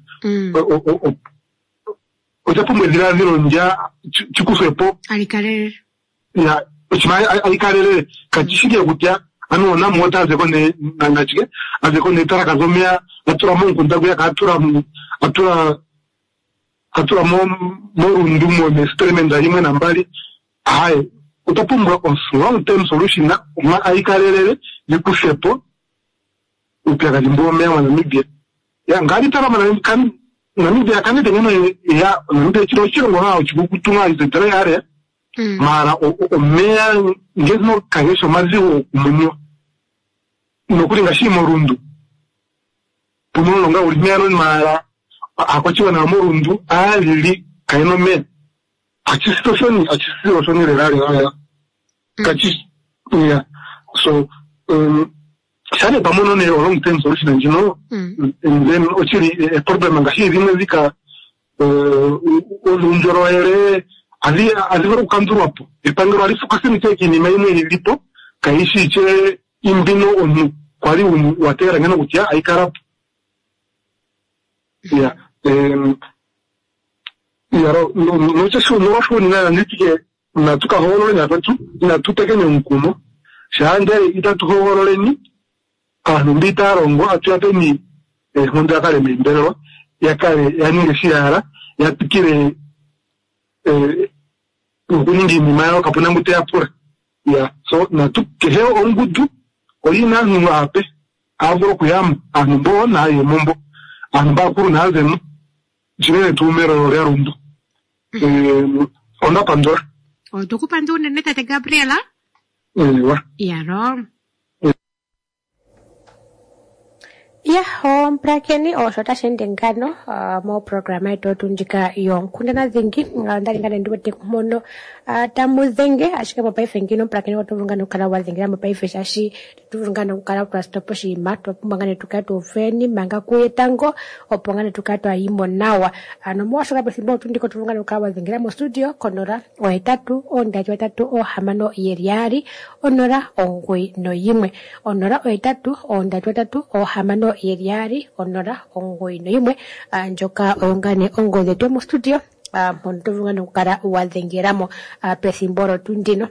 ochapumbwa ziraziro nja chikusepo alikarere ya uchimai aikarele kachishike kutya na mota azekone nangachike azekone tara kazomea atura mungu ndaguya atura morundu mo experiment imwe nambali hai utapumbwa on long term solution na uma aikarele yikushepo upya limbo mea Namibia ya ngari tara kan Namibia kan tengeno ya Namibia chiro ngao chikukutunga izetara yare mara mea ngezno kagesho maziwo munyo nokuri ngashi morundu puno nga ulimero mara akochiwa na morundu alili kaino me achisitoshoni relari ya kachi ya so sale pamono ne long term solution njino and then ochiri problem ngashi rimwe zika olunjoro ere azivero kukanduru hapo ipangiro alifuka sini teki ni maimwe ilipo kaishi che imbino onu kwali watera ngana kutia aikarapu ya yaro noche shu noroshu nina nitike natuka horole na tuteke ni nkumo shande itatu horole ni anumbita rongo atuyape ni honda kare mbelero yakare yaninge shiara yatikire ukuningi mimayo kapuna mute apura ya so na tukeheo ongudu oyina nunga ape avuro kuyamu anumbo na yemombo anumba kuru na azenu jirene tumero ya rundu onda pandora tuku pandura neta te Gabriela wa yaro Ya, mprakeni osota shendengano mo programa ito tunjika yonkunda na zingi ndalingana ndiwete kumono tamuzenge ashika mapaife ngino mprakeni watuvungana ukala wazingira mapaife shashi tuvungana ukala twastopo shima twapungane tukato ufeni manga kuyetango opongane tukato ayimo nawa mwashoka besimbo tundiko tuvungana ukala wazingira mo studio konora oetatu ondaji oetatu hamano yeriari onora ongwe no yimwe onora oetatu ondaji oetatu hamano yeriari onora ongoino yimwe njoka ongane ongoze tu mu studio mpontuvungana ukara wazengeramo pesimboro tundino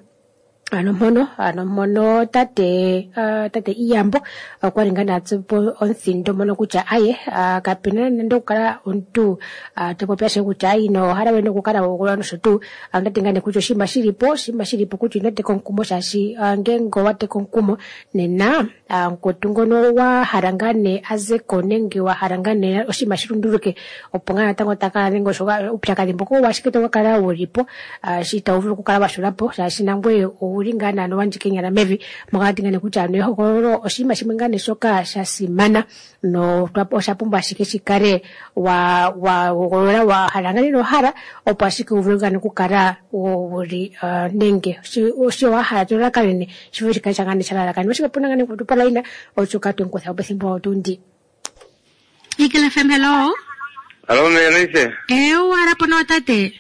ano mono tate iyambo kwaringana atsupo onsindo mono kucha aye kapina ndo kala ontu topopyashe kucha ino hara weno kukala wokulano shotu ndatingane kucho shimba shiripo kucho ndate konkumo shashi ngengo wate konkumo nena nkotungono wa harangane aze konenge wa harangane oshima shirunduruke opongana tango takala nengo shoka upyakalimbo ko washiketo wakala wolipo shita uvulu kukala washulapo shashi nangwe uringana no wanjikenyana mevi mwatingane kucha no hokoro oshima shimengane shoka shasimana no twapo shapumba shikare wa golola wa harangane no hara opashike uvulugana kukara uri nenge sho wa hara tola kalene shivu shikachangane shalala kan washika punangane kutupala ina ochuka tunkosa obesimbo tundi Eagle FM. Hello Melise wara pono tate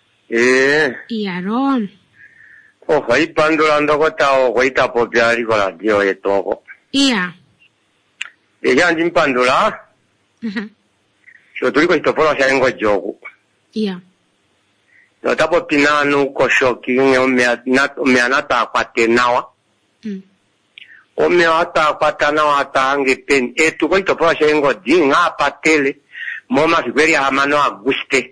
Iyaro Ojo, pandulando kota o ita popiari con la dio e todo. Iya. Ella andin pandula. Yo tuve questo por hacer en gojogo. Iya. No tapo pinano ko shoki me anata patenawa. O me ata patanawa tangi pen e tu questo por hacer en godin a patele. Moma figuri amano aguste.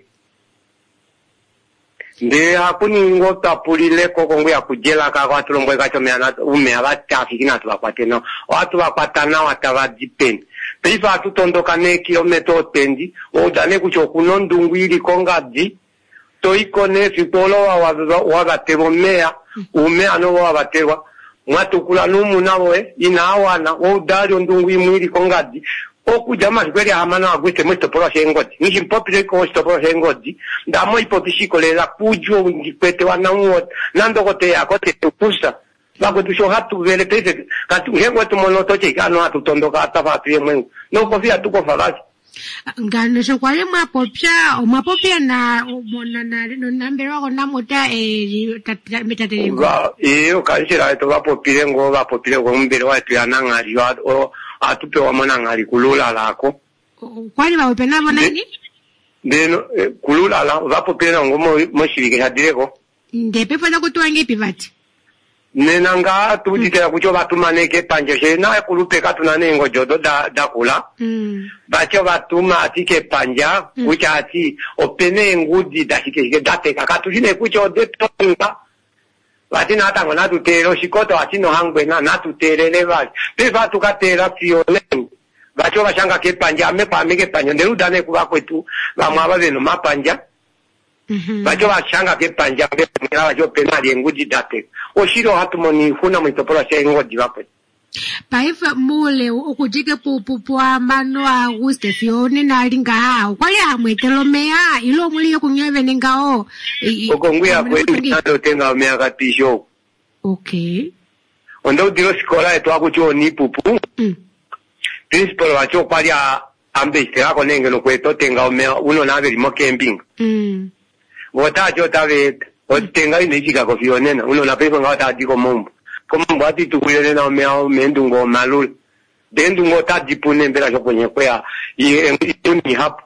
De hakuni ngota pulile ko kongwe akujela ka kwa tulongwe ka chomeana ume abata fikina tubapateno watu bapatana watavadipen pifa tutondoka ne kilometro tendi o dane kucho kunondungwiri kongadi to ikone fitolo wa batebo mea ume ano wa batewa mwatukula numu nawe inawana o dali ondungwi mwiri kongadi oku jama kweli amana agwete musto poro shengodi ni impopire ko sto poro shengodi ndamo ipopishiko lela kujo ngikwete wana uo nando kote yakote kusa bako tusho hatu vele pese katu hengo tu monotoche kano hatu tondoka atafa tuyemwe no kofia tuko falaji ngano so kwale mapopia na no nambero ko namota mitatele kanshira to bapopire ngo mbere wa tuyananga o atupe wa monanga kulula lako kwani bawepena bonani ndeno kulula la bapopire ngo moshirike hadireko ndepe fana kutwange pivati nenanga tuditera kucho batumaneke panje shena kulupeka tunanengo jodo da kula bacho batuma atike panja kucha ati opene ngudi dashike date kakatujine kucho de tonga batina tango na tutero shikoto atino hangwe na tuterele bali peva tukatera fiole bacho bashanga ke panja me pamike panja nderudane kuba kwetu bamwaba beno mapanja bacho bashanga ke panja be bacho penali ngudi date oshiro hatumoni huna mwitopora shengo divape paifa mule ukujike pupu amano aguste fione na linga kwali hamwetelo mea ilo muli kunyeve nengao okongwea kweli nado tenga mea katisho okay ondo diro sikola eto akucho ni pupu principal wacho kwali ambe istera konenge no kweto tenga mea uno na veri mo camping wota jo tave otenga inichika ko fione na uno na peso ngata diko mombo como mbati tukuyele na mea mendungo malul dendungo ta dipune mbela jokonye kwa ni hapo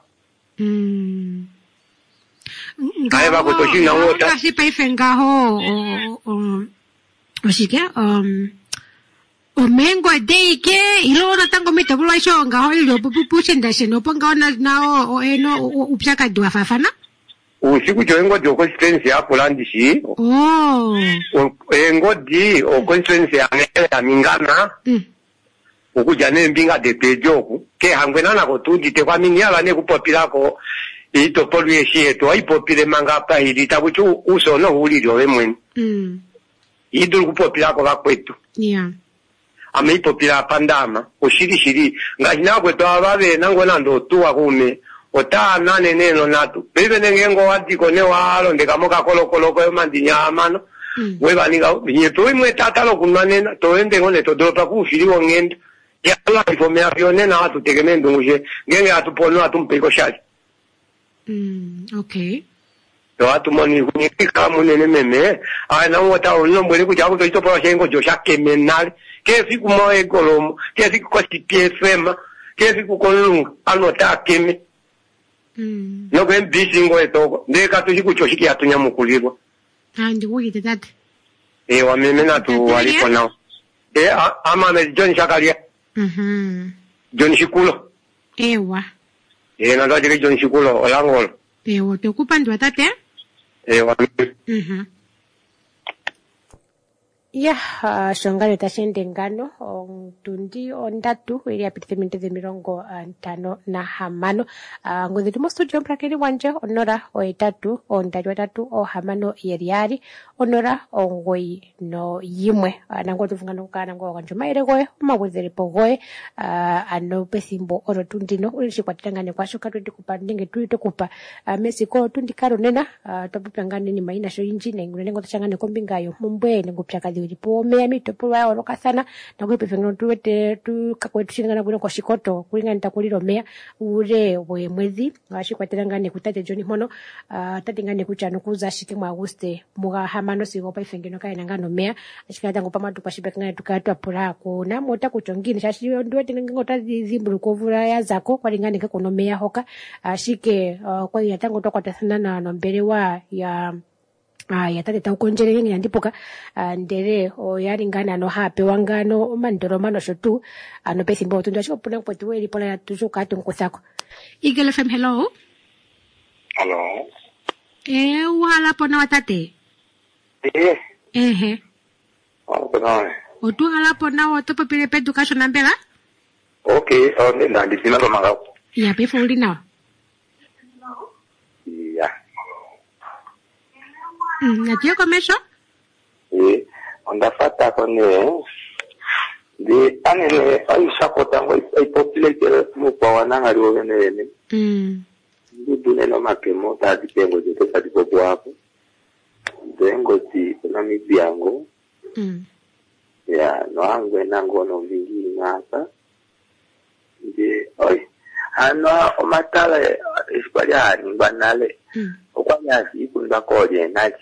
ngaiba kutoshina wota kasi paife ngaho oshike omengo deike ilona tango mitabulo isho ngaho ilo pupushenda sheno ponga ona nao eno upyaka dwa fafana usiku joengo joko experience ya kulandishi engodi o conference ya mingana ukujane mbinga de pejoku ke hangwenana ko tudite kwa minyala ne kupopilako ito polweshi eto aipopile manga pa hilita kuchu uso no huliro wemwen idul kupopilako bakwetu ameipopila pandama ushiri ngajina kwetu ababe nango nando tuwa kume ota nane neno natu bebe nengengo wadiko ne walo ndekamoka kolokolo ko mandinya amano weba ninga nyeto imwe tatalo kunanena toende ngone todopa kushiri wongenda ya la ifome avione na atu tegemendo nguje ngenge atupono atumpeko shali okay to atumoni kunika munene meme ana wota unomwe kuja kutoitopa shengo josha kemenal ke fiku mo egolomo ke fiku kwa TPFM ke fiku kolunga anota keme no ben bisingo etoko ndeka tushikuchoshiki atunya mukulirwa andi wuyite tate wa meme na tu waliko nao ama me John Shakaria John Shikulo ewa na ndo John Shikulo olangolo ewa te okupandwa tate wa ya shongano tashende ngano ontundi ondatu ili apitite minute de mirongo ntano na hamano ngozi tumo studio mprakeni wanje onora oetatu ondatu watatu o hamano yeriari onora ongoi no yimwe nango tufungana kukana ngo kanjuma ire goe mawezere pogoe ano pesimbo oro tundino ulishi kwatangane kwa shoka tundi kupa ndinge tuite kupa mesiko tundi karo nena topupangane ni maina sho injine ngunengo tachangane kombingayo mumbwe ngupyaka ilipo mea mitopo wa oroka sana na kuipe fengano tuwete tukakwetu shingana kule kwa shikoto kulinga nitakulilo mea ure we mwezi washikwa terangane kutate John Mono tatingane kuchano kuza shiki mwa Auguste muga hamano sigopa ifengeno kaya nangano mea ashikata ngopama tupashipe kangane tukatwa pura kuna mota kuchongini shashi nduwete ngota zimbulu kovura ya zako kwa lingane kakono mea hoka ashike kwa yatango tokwa tasana na nombele wa ya tate taukonjere ngengi yandipoka ndere yaringana no hape wangano mandoro mano shotu ano pesimbo tundu ashiko puna kwetu weli pola ya tuzuka atu nkusako Eagle FM hello wala pona watate otu hala pona watopo pile pedu kasho nambela okay nenda ndisina kwa mangao ya pefo uli nao Natio comesho? Ondafata kone de anene aisha kotango ipopulate mu kwa wananga liwene ndune no makemo tadi pengo je tadi bobo hapo dengo ti na mibiango ya no angwe nango no vingi ngata de oi ano omatale ispalia ni banale okwanya sikunda koje naji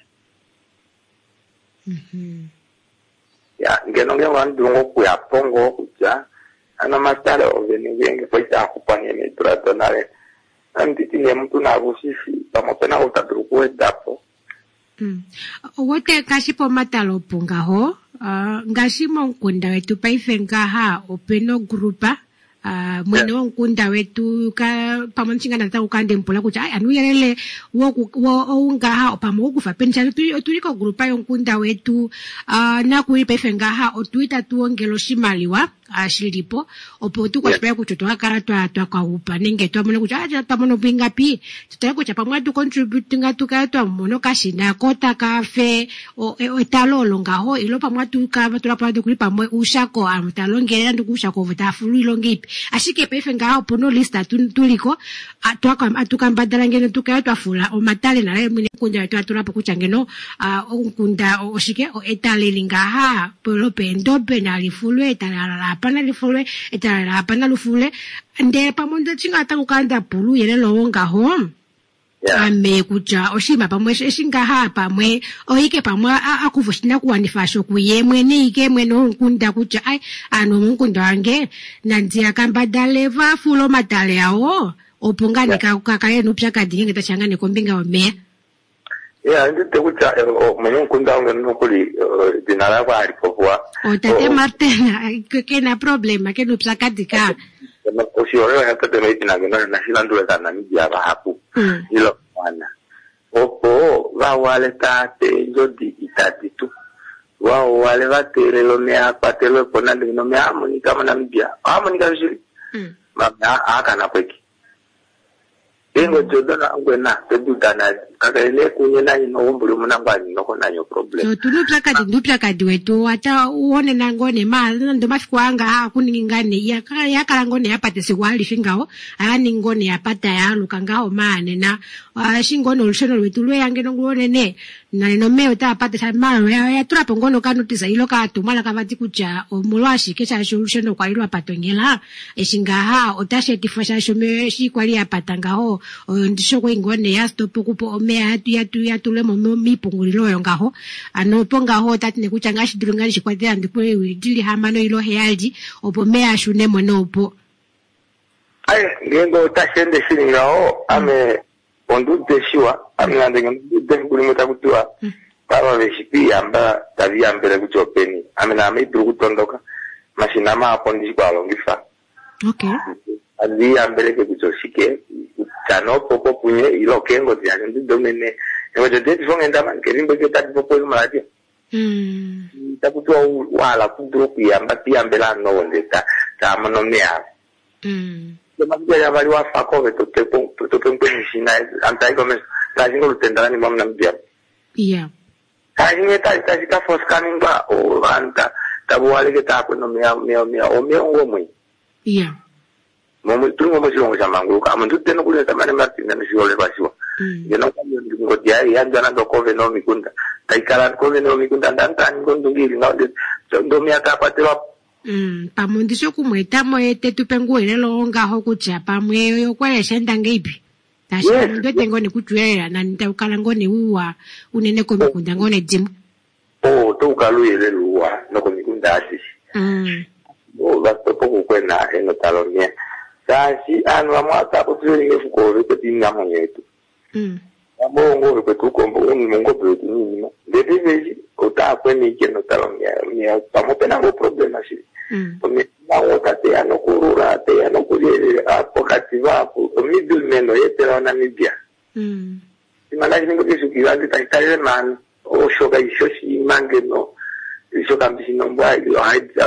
ya ngeno wandu kuya pongo kuja ana matale ovenenge poita kupanye metrato nale antiti ne mtu na busisi pamoja na utadruku dapo wote kashipo matalo punga ho ngashimo nkunda wetu paifenga ha openo grupa mwene wonkunda wetu ka pamonchinga na ukande mpola kucha anu yerele wo ungaha opamo kufa pencha tuliko grupa yonkunda wetu na kuipa ifengaha otuita tuongelo shimaliwa shilipo opo tu kwa spaya kuchotoa karatwa kwa upa nenge tu amone kucha aja tamono pingapi tutaya kucha pamwa tu contribute nga tukayatwa mono kashina kota kafe o talolo ngaho ilo pamwa tu ka tulapa tu kulipa mwe ushako amtalongelera ndukushako vutafulu ilongipi ashike pefe ngaho pono lista tuliko atukambadala ngene tukayatwa fula o matale na le mwine kunda wetu atulapo kucha ngeno nkunda oshike o etale ngaha polo pendope na lifulwe etalala apana lifulwe etalala apana lufule nde pamondo chinga atakukanda pulu yele longa ho ame kucha oshima pamwe eshingaha pamwe oike pamwe akuvushina kuwanifasho kuyemwe nike mweno nkunda kucha ai ano nkunda wange nanzia kambadale va fulo matale awo opungani kakale nupya kadinge tachangane kombinga omea ndite kucha mweno nkunda wange nukuli dinara kwa alipopua tate Martena kena problema kenupya kadika usioreo hata temeiti na geno na shilandu na media hapo ilo wana opo wale tate njodi itati tu wale vatere lo mea patelo pona ndino mea monika mana media monika vishiri mama aka na kweki ingo jodona ngwena tedudana kakele kunye na ino umbulu munangwani noko nanyo problem. So tulupya kadi wetu ata uone nangone ma ndo mafikwanga ha kuningane ya kalangone yapate siwali fingao ani ngone yapata ya lukangao mane na shingono lushono wetu lwe yange ngone ne na no meo ta apate samalo ya turapo ngono kanutisa ilo ka tumala kavati kucha omulwashi kesha solution kwa ilo apatongela eshingaha otasheti fasha shome shi kwali apatangao ndisho ko ingone ya stop kupo omea yatu lemo mipungulilo yongaho anopongaho tatine kucha ngashi dilungani shikwatira ndipo widili hamano ilo healdi opo mea shunemo nopo ngengo tashende shingao ame ondude shiwa amilande ngendude kulimota kutua baba beshipi amba tabia mbele kuchopeni amina amidru kutondoka mashinama hapo ndishikwa longifa okay adi ambele kuchoshike chano popo punye ilo kengo tiane ndomene ngoje deti fonga ndama ngerimbe ke tati popo malati takutua wala kudru kuyamba tiambela no ndeta tamonomea Demasiado ya varios factores que te pueden enseñar antes de comenzar la gente lo tendrá ni vamos a enviar. Yeah. Casi me está foscando o anda tabuale que está pues no me o muy. Yeah. Tú no me sigo llamando, como tú tienes que estar Martín me sigo le vacío. Yo no cambio digo ya ando andando con no mi cuenta. Tai cara con no mi cuenta tan con tu guiri no me acaba te va pamundisho kumweta moete tupenguele longa hokucha pamwe yokwele shenda ngeipi tashi ndo tengo ne kutuela na nitaukala ngone uwa unene ko mikunda ngone dzimu to ukaluyele luwa no ko mikunda asisi basto poco kwena eno talonia tashi anu amata potuli ngefuko repetinga monyetu Mungu wetukombo Mungu wetu nini ndivyo kota kweni kino talonia ni pamoja na problema shi na wotate anokurura te anokurire apokati vapo middlemen yetera na Namibia imana ningo kisukira tayitale man o shoga ishoshi mangeno shoga mbishino mbwa ilo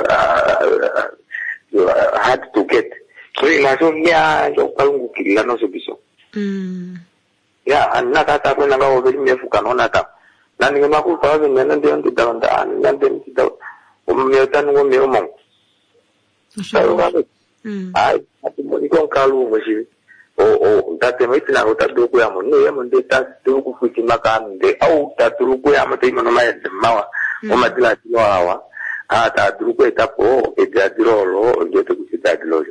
hard to get so inaso nya jo kalungu kila no sobiso ya anaka kwenda ngao vile mefuka naona ta na ninge kwa vile ndio ndidonda nande ndidonda umyotanu ngomyomo ai atumoni kalungu shi ndatemeti na utaduku ya mone ya monde tatuku kufikima kande au tatuku ya mate imono mawa omadila tiwawa tatuku etapo ejadirolo ndio tukusitadilo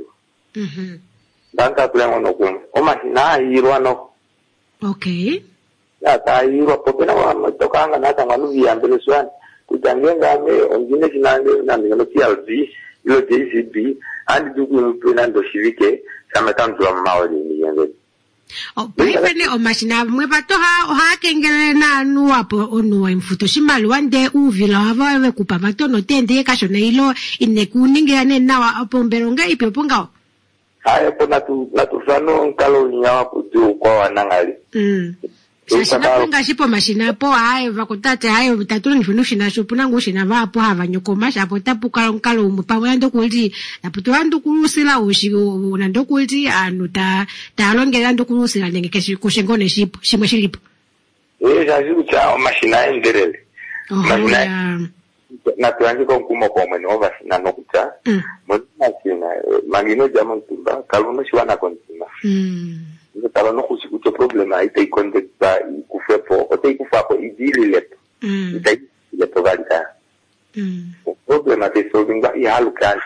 banka kule ngono kum omashina irwano okay ya tairo popena wa matokanga na tanganu viambele swani kutangenga me ongine kinange na ngino TLB ilo JCB andi dugu mpena ndo shirike kama tantu wa mawali ni yenge pene o mashina mwe batoha ha kengele na nu apo onu mfuto shimali wande uvila hava kupa batono tende kashone ilo inekuninge ane na apo mberonga ipo pongao haya pona tu fano kalo nyawa kutu kwa wanangali Sashina ponga shipo mashina po hayo vakutate hayo tatulu nifunushina shopuna ngushina vapo hava nyokomasha hapo tapu kalo umupawe ando kulti taputu ando kulusila ushi unando kulti anu talongela ando kulusila nenge kushengone shipo shimwe shilipo jaziku cha mashina enderele mashina na tuanze kwa mkumo kwa mwene ova sina nokucha mashina magino jama mtumba kaluno shiwana kontima Talo no kusikuto problema ite ikontekta ikufepo ote ikufapo idili lepo ite lepo galita problema te solvinga ihalu kan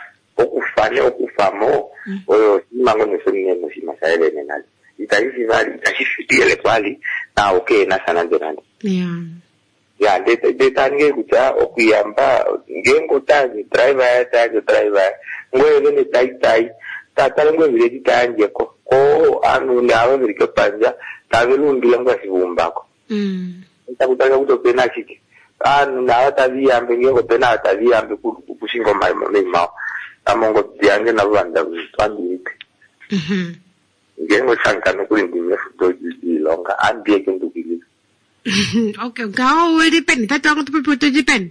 okufamo oyo simango nesonine nosimasaele nenali itaisi vali itashifiti ele kwali na okay na sana nderandi ya detange kucha okuyamba ngengo tazi driver ngoyo ne tai tatale ngo vile ditanje ko anu ndawe virike panja tavelundile ngasivumbako ntakutaka kutopena chiki anu ndawe taviyambe ngeko pena taviyambe kushingo maimo amongo tiange na vanda twandike ngengo chankano kuli ndime futo ilonga andie kendukile okay ngao weli pen tatango tupepoto jipen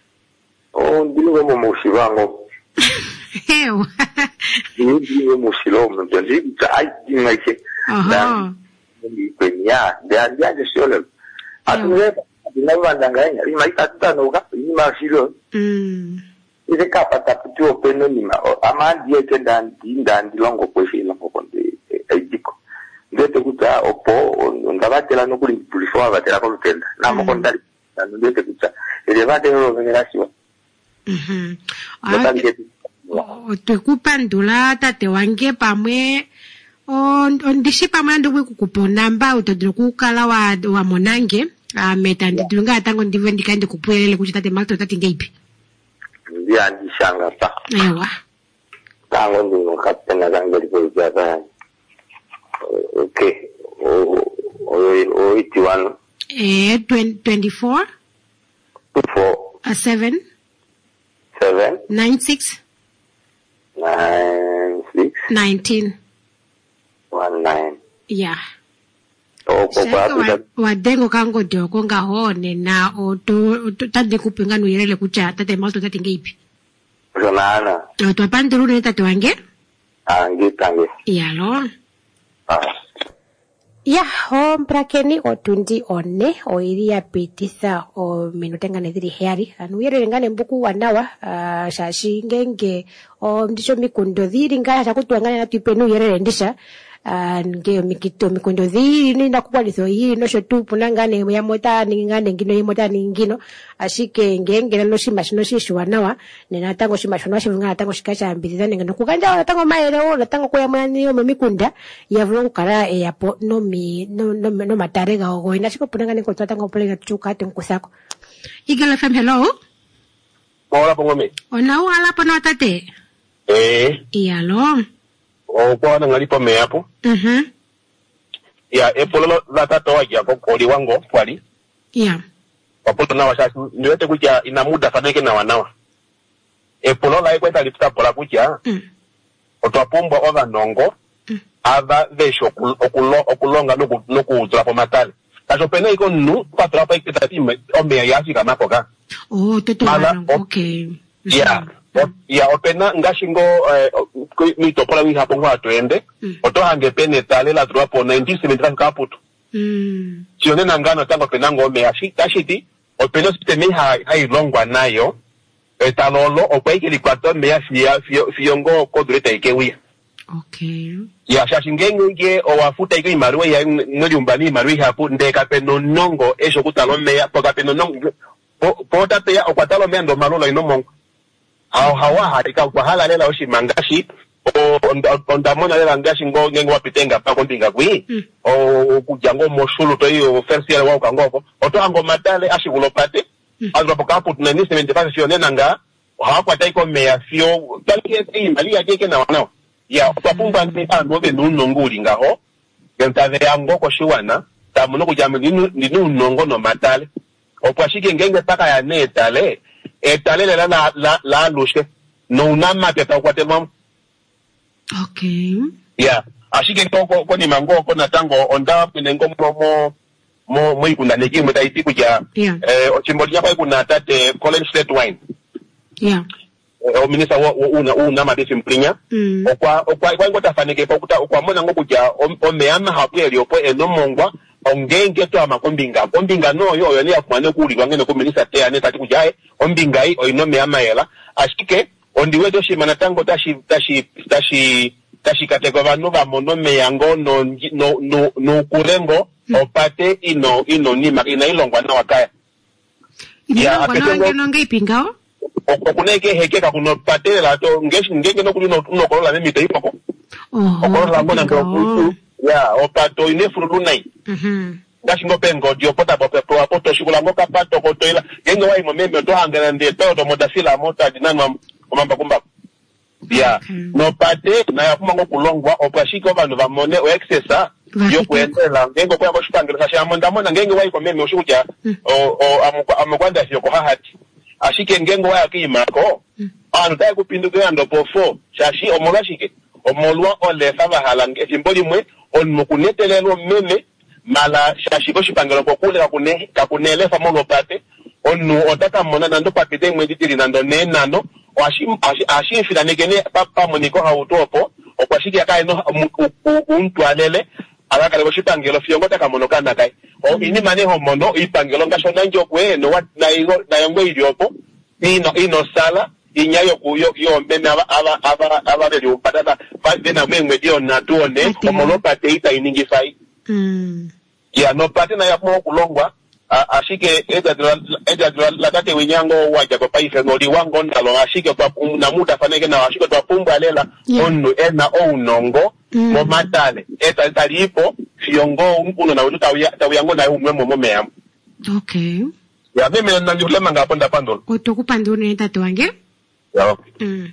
ndilo mo mushivango Ndilo mushilomo ndio ai ngike ya de solo atule na bandanganya ima itata no ga ima silo ile kapa taputu openo ni ma amandi eke ndandi longo kwefila ngokonde ediko ndete kuta opo ngabatela no kuli pulifo abatela ko lutenda na mokondali ndete kuta ile bate ro generation tukupandula tate wange pamwe ondishi pamwe ndikwe kukupona mba utodiro kukala wa monange meta ndidunga atango ndive ndikande kupwelele kuti tate malto tate ngeipi ndia ndishanga pa ewa tango ndino kapena zangeli ko jaza okay o 81 24 7 96 19 yeah wadengo kango doko ngahone na oto tade kupinga nuirele kucha tate malto tate ngeipi zonana to pandiru ne tate wange ngitange yalo ya hombrakeni otundi one oiria pititha o minutenga nediri heari anuire ngane mbuku wanawa shashi ngenge o ndisho mikundo dhiri ngaya chakutwangana na tipenu yerere ndisha nge mikito mikundo dhiri nina kukwalizo hii no shotu punangane ya mota ngane ngino yimota ngino ashike ngenge lo shimashino shishu wanawa nina tango shimashino shivunga tango shikacha mbiziza ngeno kuganja tango maere la tango kwa mwani yo mikunda ya vlongo kara yapo no matarega ogo inashiko punangane ko tango polega chuka tenkusako Eagle FM hello hola pongome ona wala pana tate iyalo kwa ngalipo me hapo ya epolo la tata waje hapo koli wango kwali wapoto na washashi niwete kuja ina muda faneke na wanawa epolo la ikweta lipita pola kuja otwapumba oga nongo ava vesho okulonga nuku trapo matale kaso pene iko nu kwa trapa ikita time ombe ya yasi kama koka toto okay ya opena ngashingo mitopola wi hapo ngwa twende oto hange pene tale la dropo 1975 kaputu chione nangano tango penango me ashiti opena sistemi hai longwa nayo etalolo okweki likwato me fiongo kodreta ikewi ya shashingenge o wafuta ike imarwe ya ngoli umbani imarwe hapo ndeka peno nongo esho kutalo me poka peno nongo pota te okwatalo me ndo malolo inomongo hawa harika kwa hala lela oshimangashi ondamona lela ngashi ngengo wapitenga pa kondinga kwi kujango moshulu to hiyo first year wao kangoko oto ango matale ashigulopate azopoka putu na nise mendepasa fionena nga hawakwata iko mea fio talike imali ya keke na wanao ya wapumba ni andobe nunonguli ngaho gentave yango koshiwana tamuno kujamu ninu nongo no matale opwashike ngenge paka ya netale etalele la lushe no unama teta kwa temam ashike ko ni mango ko na tango onda pinengo mo ikunda neki mo taiti kuja ochimbolia kwa kuna tate College State Wine o minister una madisi mprinya okwa ngota fanike kwa mona ngokuja o meama hapo eliopo enomongwa ongenge to amakombinga no yo ni afwane kuli kwangene ko minister te ane tati kujae ombinga i oinome amaela ashike ondiwe to shimana tango tashi katego banu ba monome yango no kurengo opate ino nima ina ilongwa na wakaya ya apetengo ngipingao okuneke hekeka kuno patela to ngenge no kulino unokolola memito ipoko okolola ngona ndo ya opato inefuru nai gashingo pengo dio pota popo apoto shikula ngoka pato kotoila ngenge wai momeme to hangana ndi to modasila mota dinanwa komamba kumba ya no pate na yakuma ngokulongwa opashika abantu bamone o excessa yo kwendela ngenge kwa bashipangela sha mona ngenge wai komeme oshuja amukwanda sio ko hahati ashike ngenge wai akimako anu dai kupinduka ndo pofo shashi omolashike omolwa olefa bahalange simboli mwe onmukunetelelo meme mala shashiko shipangelo kokule kakunele famolo pate onu otaka mona nando papite mweditiri nando nenano ashimfila negene papa moniko hautopo okwashiki akaino untwalele ala kale boshipangelo fiongo takamonokana kai o ini maneho mono ipangelo ngashona njokwe no wat na yongo idiopo ino sala inyayo kuyo yo meme aba beli upadana bena mengwe dio na tuone omolopa teita iningi fai ya no patina ya mo kulongwa ashike eda la tate winyango waja kwa paise ngoli wango ndalo ashike kwa na muda faneke na ashike kwa pumbu alela onu ena nongo mo matale eta talipo fiongo umkuno na utu tawiyango na umwemo momea. Okay. Ya meme na njulema ngaponda pandolo otukupandolo neta tuange ya okay.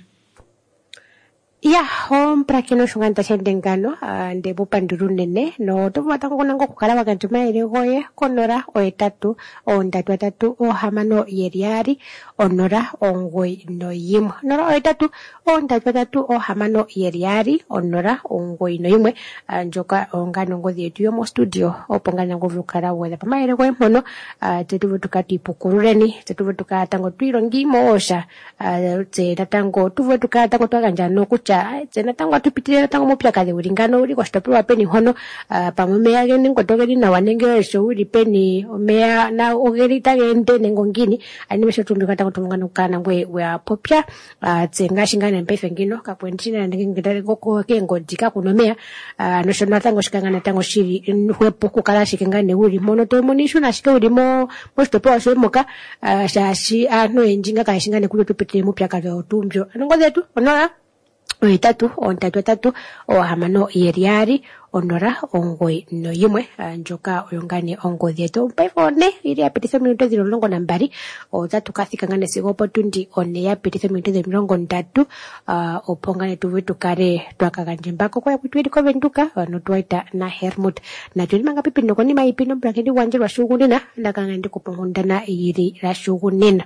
Ya home prakino shunganta shendengano ndebo panduru nene no tuvata kunango kukala wakantuma goye konora oetatu ondatu atatu ohamano yeriari onora ongoi no yimwe nora oetatu ondatu atatu ohamano yeriari onora ongoi no yimwe njoka ongano ngozi yetu yomo studio opongana ngovukala weda pamaire goye mpono tetuvu tukatipukurureni tetuvu tukatango tuirongimo osha tatango tuvu tukatango twakanjano kucha tsena tangwa tupitirira tango mupya kale ulingano uli kwa stopiwa peni hono pamumea geni ngotogeli na wanenge sho uli peni omea na ogeli tagende nengongini animesho tumbika tango tumungana ukana ngwe wa popya tsenga shingana mpefe ngino kapwentina ngingidale goko kengo dika kunomea nosho tango shikangana tango shiri hwepo kukala shikangane uli mono tomonishu na shike uli mo stopiwa sho moka shashi ano enjinga ka shingane kulu tupitirira mupya kale otumbyo ngoze tu onora oetatu ondatu atatu ohamano yeriari onora ongoi no yimwe njoka oyongane ongodhi yetu mpaifone ili yapitisa minuto zilolongo na mbari otatu kathikangane sigopo tundi one yapitisa minuto zilolongo ndatu opongane tuwetu kare twakaganje mbako kwa kutwili kovenduka notuwaita na Hermut na tuli manga pipi noko ni maipino mbrakedi wanje wa shugunina ndakangande kupongundana ili la shugunina.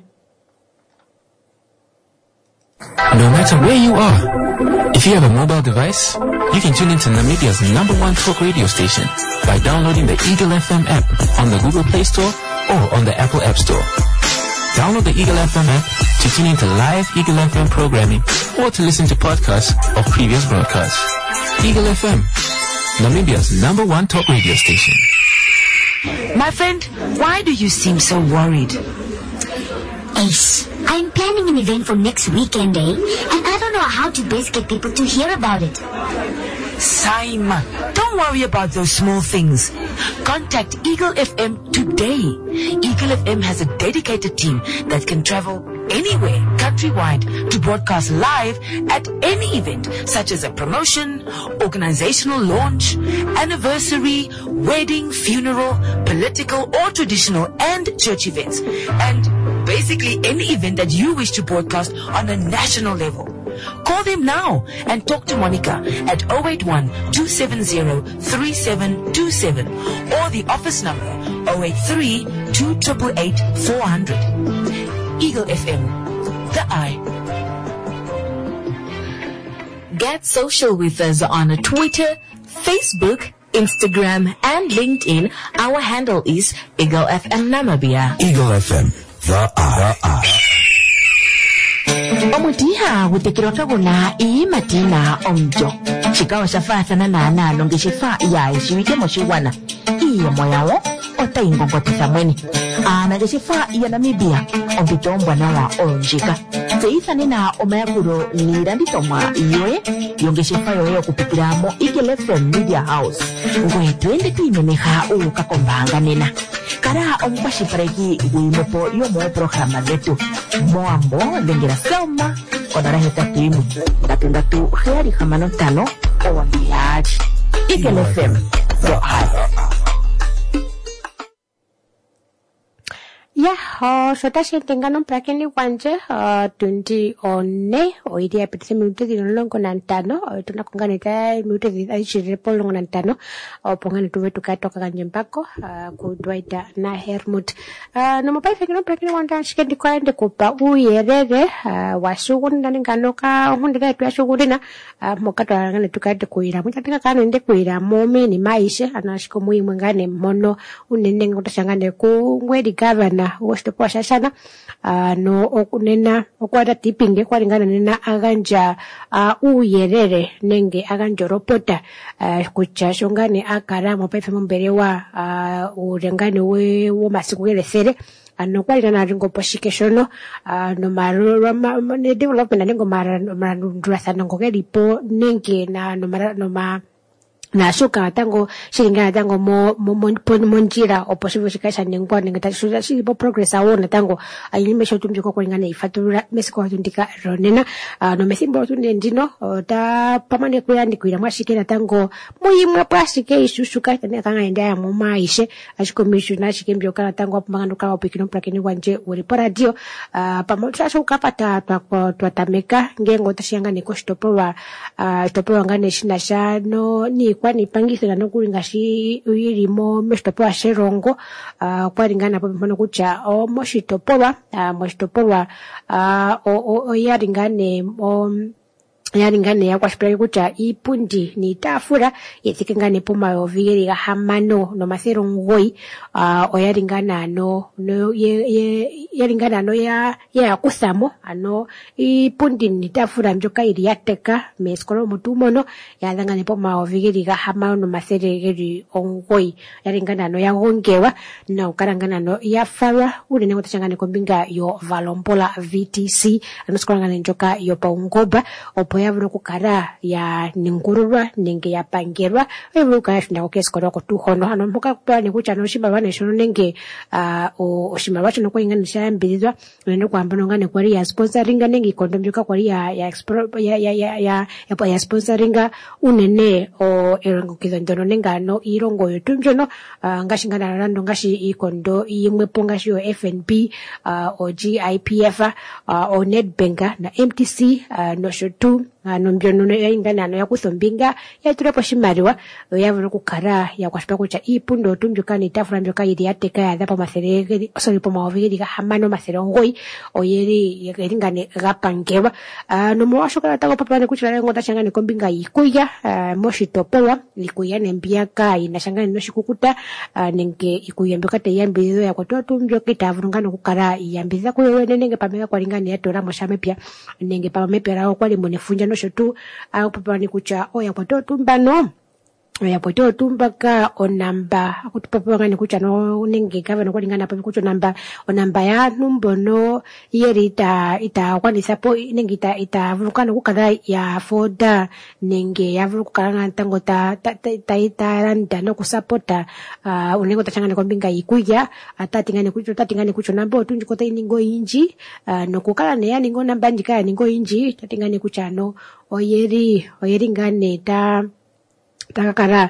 No matter where you are, if you have a mobile device, you can tune into Namibia's #1 talk radio station by downloading the Eagle FM app on the Google Play Store or on the Apple App Store. Download the Eagle FM app to tune into live Eagle FM programming or to listen to podcasts of previous broadcasts. Eagle FM, Namibia's #1 talk radio station. My friend, why do you seem so worried? Ace, I'm planning an event for next weekend, and I don't know how to best get people to hear about it. Saima, don't worry about those small things. Contact Eagle FM today. Eagle FM has a dedicated team that can travel anywhere countrywide to broadcast live at any event, such as a promotion, organizational launch, anniversary, wedding, funeral, political or traditional and church events, and basically any event that you wish to broadcast on a national level. Call them now and talk to Monica at 081-270-3727 or the office number 083-288-400. Eagle FM, the eye. Get social with us on Twitter, Facebook, Instagram, and LinkedIn. Our handle is Eagle FM Namibia. Eagle FM, the eye. Omutiha wutekirota guna imatina omjo chikawa shafatana na analo ngeshifa ya ishiwike moshiwana iyo moyawo ota ingongotisa mweni ana ngeshifa ya Namibia ombitombwa nawa onjika teithani na omayakuro niranditoma iyoe yongeshifa yoyo kupikiramo Eagle FM Media House ngwe twende tuimeneha ukakombanga nena kara ompashipareki wimopo yomo programa zetu moambo lengera soma onara hetatu imu ndatu heari hamano tano owambiaji Eagle FM the eye. Ya, sota shentengano prakeni wanje tundi one oidi ya pitise minuto zinolongo na ntano tunakunganita minuto zishiripo longo na ntano pongane tuwe tukatoka kanjembako kudwaita na Hermut nomopai fekino prakeni wanja shikendi kwa ende kupa uyerere washugun nani ngano ka hundira etu ya shugurina mokato angane tukate kuira mchatika kano ende kuira momi ni maisha anashiko muhimu ngane mono unene ngota shangane ku ngwedi governor West moshitopo shashana no okunena okwata tipinge kwaringana nena aganja uyerere nenge aganja ropota kucha shongane akara mopaife mombere wa urengane wo masiku gelesere ano kwaringana ringo poshike shono no marura ne development nengo marandura sana ngogelipo nenge na shuka tango shiringa tango mo njira oposible shikaisha nengwa nengata shuja shipo progress awona tango ayimesho tumjiko kwingana ifatura mesiko tundika ronena no mesimbo tunde ndino ta pamane kuyandikira mwashikira tango muyimwe pashike ishushuka tane kanga endaya mu maishe ashikomishu shikembyo kana tango apangano ka opikino prakeni wanje uri poradio pamotra shuka pata twatameka ngengo tashiyanga neko shitopowa ngane shinasha no ni kwani pangisa no kulingashi uyirimo meshitopowa sherongo kwaringana po mpono kucha moshitopowa yaringane yakwashipira kucha ipundi ni tafura yetikengane poma oviri ga hamano no masero ngoi oyaringana no yaringana no ya kusamo ano ipundi ni tafura njoka iri yateka meskolo mutumono yadangane poma oviri ga hamano no masere geri ongoi yaringana no yagongewa na ukarangana no yafara uri nengo tachangane kombinga yo valompola VTC anoskolangana njoka yo paungoba yavuro kukara ya ningururwa nenge ya pangerwa evuka yashinda kokeskoro ko tuhono hano mpuka kupewa nikucha no shimba shono nenge oshimba wacho no kwinganisha yambizwa nende kwamba ngane kwari ya sponsoringa nenge kondomjuka kwari ya sponsoringa unene erongo kizondono nenga no irongo yotunjono ngashingana rando ngashi ikondo yimwe pongashi yo FNB o GIPF o Nedbank na MTC no shotu nombyono yaingana no yakusombinga yaturepo shimariwa yavuro kukara yakwashipa kucha ipundo tumjuka ni tafura mjoka yiri yateka ya dhapa maserege po maoviri ga hamano masere ngoi oyeri yaringane gapangewa no mwashoka tago papane kuchira ngo tashangane kombinga ikuya moshitopowa ikuya nembiaka inashangane no shikukuta nenge ikuya mboka te yambizo yakwatwa tumjoka itavurungana kukara yambiza kuyo nenge pameka kwaringane yatora moshame pia nenge pamepera rao kwali munefunja no shotu akupapani kucha oya kwato tumbano oya kwato tumbaka onamba akutupapanga ni kucha no nenge kava no kwalingana papi kucho onamba ya numbono yeri ita kwanisa po nenge ita vulukana kukala ya foda nenge ya vulukana tango ta randa no kusapota unengo tachangane kombinga ikuya tatingane kucho namba otunjiko ningo inji no kukala ne ya ningo namba ndika ningo inji tatingane kucha no oyeri ngane takakara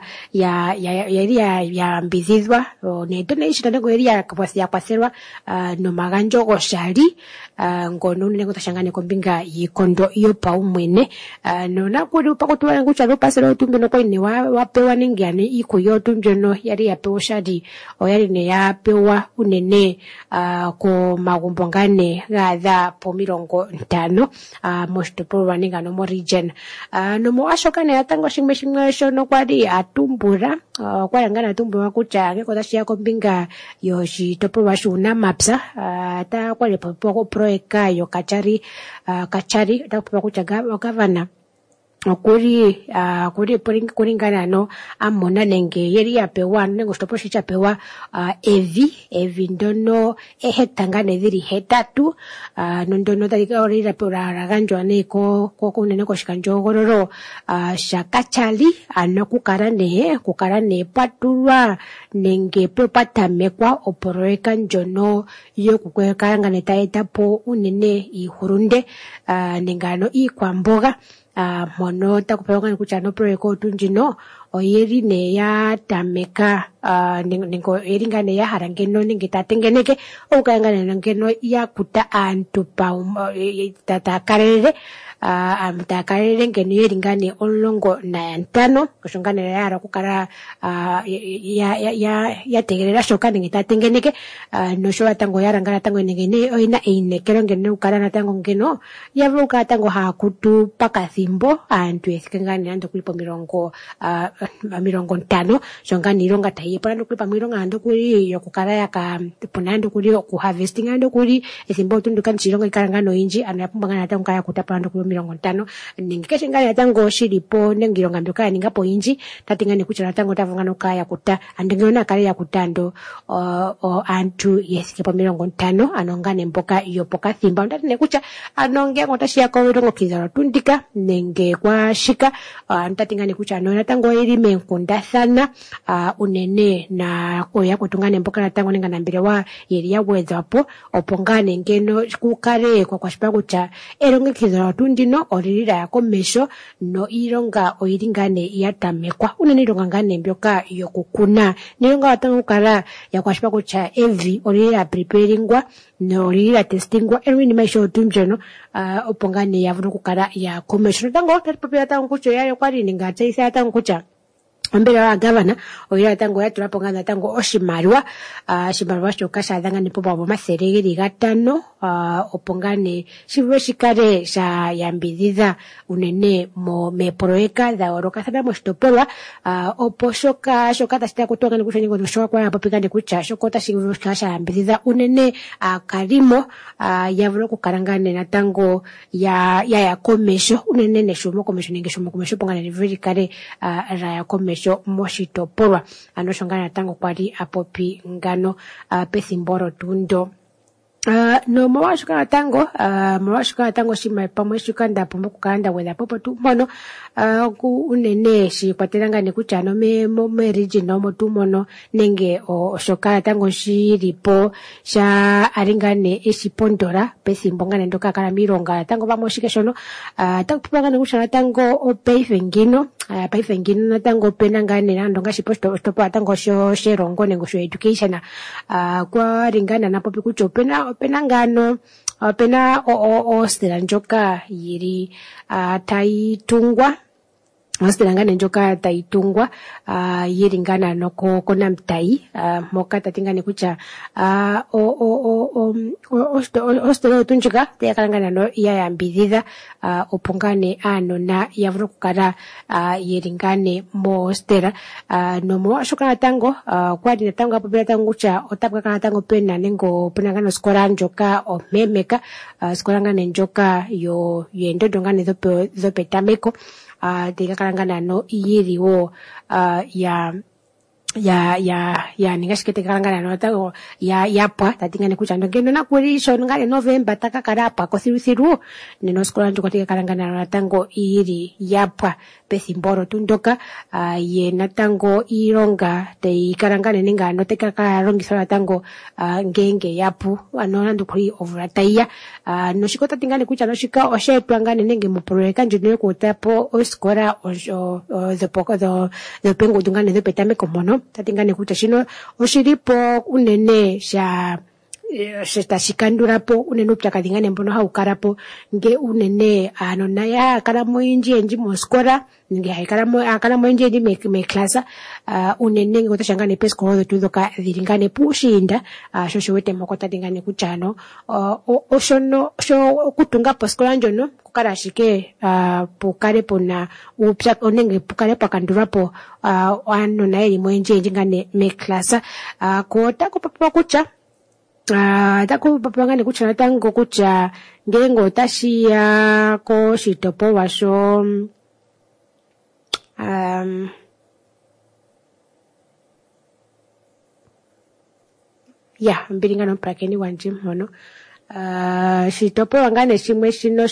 ya mbizizwa ne donation nego yeri ya kwaserwa no maganjo goshali ngono nengo tashangane kombinga yikondo iyo paumwene no nakuri pakutwa ngucha lo pasero tumbe no kwine wapewa ningane ikuyo tumbe no yari yapewa shadi oyari ne yapewa unene ko magumbo ngane gadha po 50 moshitopowa ninga no region no mwashoka ne atango shimwe shono kwadi atumbura kwarangana atumbura kucha ngeko tashia kombinga yo shitopowa shuna mapsa ta kwale po proeka yo kachari takupa kucha gavana kuri kuringana no amona nenge yeri yapewa nengo stopo shichapewa evi ndono ehetangane dhiri hetatu nondono dalika orira pura raganjwa neko kunene ko shikanjogororo shakachali kukarane patulwa nenge patamekwa oporoeka njono yo kukwekangane taetapo unene ihurunde nengano ikwamboga mono takupewa kucha no proeko tunjino oyeri ne ya tameka ningo eringane ya harangeno ninge tatengeneke okangane ngeno ya kuta antu pa tata karere amtakarere ngeno yeringane olongo na ntano kushongana yara kukara ya tegerera shoka ningita tengeneke no showa tango yarangana tango ngene oina einekero ngeno ukara na tango ngeno yavuka tango hakutu pakathimbo antu esikengane ando kulipo mirongo 50 shongani ironga taye pano kulipa mironga ando kuri yokukara yaka ponando kuri ku harvesting ando kuri esimbo tundukan chironga ikarangano inji anapumbangana tango kaya kutapando kuri 50 ningikeshengane tango shiripo nengironga mdoka ningapo inji tatingane kuchara tango tavungano kaya kuta andengona kare ya kutando antu yesikipo 50 anongane mboka yopoka thimba ndatine kucha anonge ngotashia ko rongo kizaro tundika nenge kwa shika ntatingane kucha no tango iri menkunda sana unene na koya kutungane mboka na tango ninga nambire wa yeri ya wezapo opongane ngeno kukare kwa shipangu cha eronge kizaro tundino oririra yako mesho no ironga oiringane yatamekwa unene ironga ngane mbyoka yokukuna nironga watango kara ya kwa shipangu cha evi oririra preparingwa no oririra testingwa erwini maisho tumjono opongane yavuno kukara ya komesho tango tatipopera tango kucho yayo kwari ninga chaisa tango kucha ambira wa governor oira tango ya tulapongana tango oshimaliwa shimaliwa shoka shadanga nipo babo masereri gatano opongane shiwe shikare sha yambidhiza unene mo meproeka da oroka sana mo stopolwa opo shoka tashita kutoka nikusha ningo shoka kwa papikande kucha shokota shiwe sha yambidhiza unene karimo yavulo kukarangane na tango ya komesho unene neshumo komesho ninge shumo komesho pongane ni very kare ra ya komesho moshitopolwa anoshongana tango kwali apopi ngano pesimboro tundo no mwashuka tango shima pamwe shukanda pombo kukanda wela popo tu mono ku unene shi kwateranga ne kuchano me regional mo tu mono nenge o shoka tango shiripo sha aringane ishipondora pesimbonga ndoka kala mironga tango bamoshike shono takupanga ne kuchana tango o paifengino na tango penangane nandonga shiposto stopa tango sho sherongo nengo sho education kwa ringana na popi kuchopena ngano pena ostela njoka yiri taitungwa Ostelangane njoka taitungwa yiringana noko kona mtai moka tatingane kucha ostelo tunjuka teyakalangana no yayambidhiza opongane na yavuro kukara yiringane mo ostela no mo shoka tango kwadi na tango apopela tango kucha otapka kana tango pena nengo penangano skora njoka omemeka skolangane njoka yo yendodongane zope tameko teyakalangana no iyiriwo ya ningashikete kalangana no tago yapwa tatingane kuchando ngeno na kurisho ngale November takakarapa ko siru nino skola njuko teyakalangana no tango iri yapwa pesimboro tundoka ye natango ironga teyakalangana ninga no tekakarongiswa tango ngenge yapu anona ndukuri overataya no shikota tingane kuchano shika oshepwangane nenge muprojeka njune ko tapo oskora the pengo dungane the petame komono tatingane kucha shino oshiripo unene sha shikandurapo unene uptakadingane mbono haukarapo nge unene anona ya karamo inji enji moskora nge akaramo inji enji me klasa unene ngota shangane pesko hodo tudoka dhiringane pushinda shosho wete mokota dingane kuchano oshono sho kutunga poskola njono kukarashike pokare pona upya onenge pokare pakandurapo anona eri mwenje enji ngane me klasa kota kupapa kucha taku papangane kucha tango kucha ngengo tashia ko shitopo washo mbiringano prakeni wanje mono shitopo wangane shimwe shino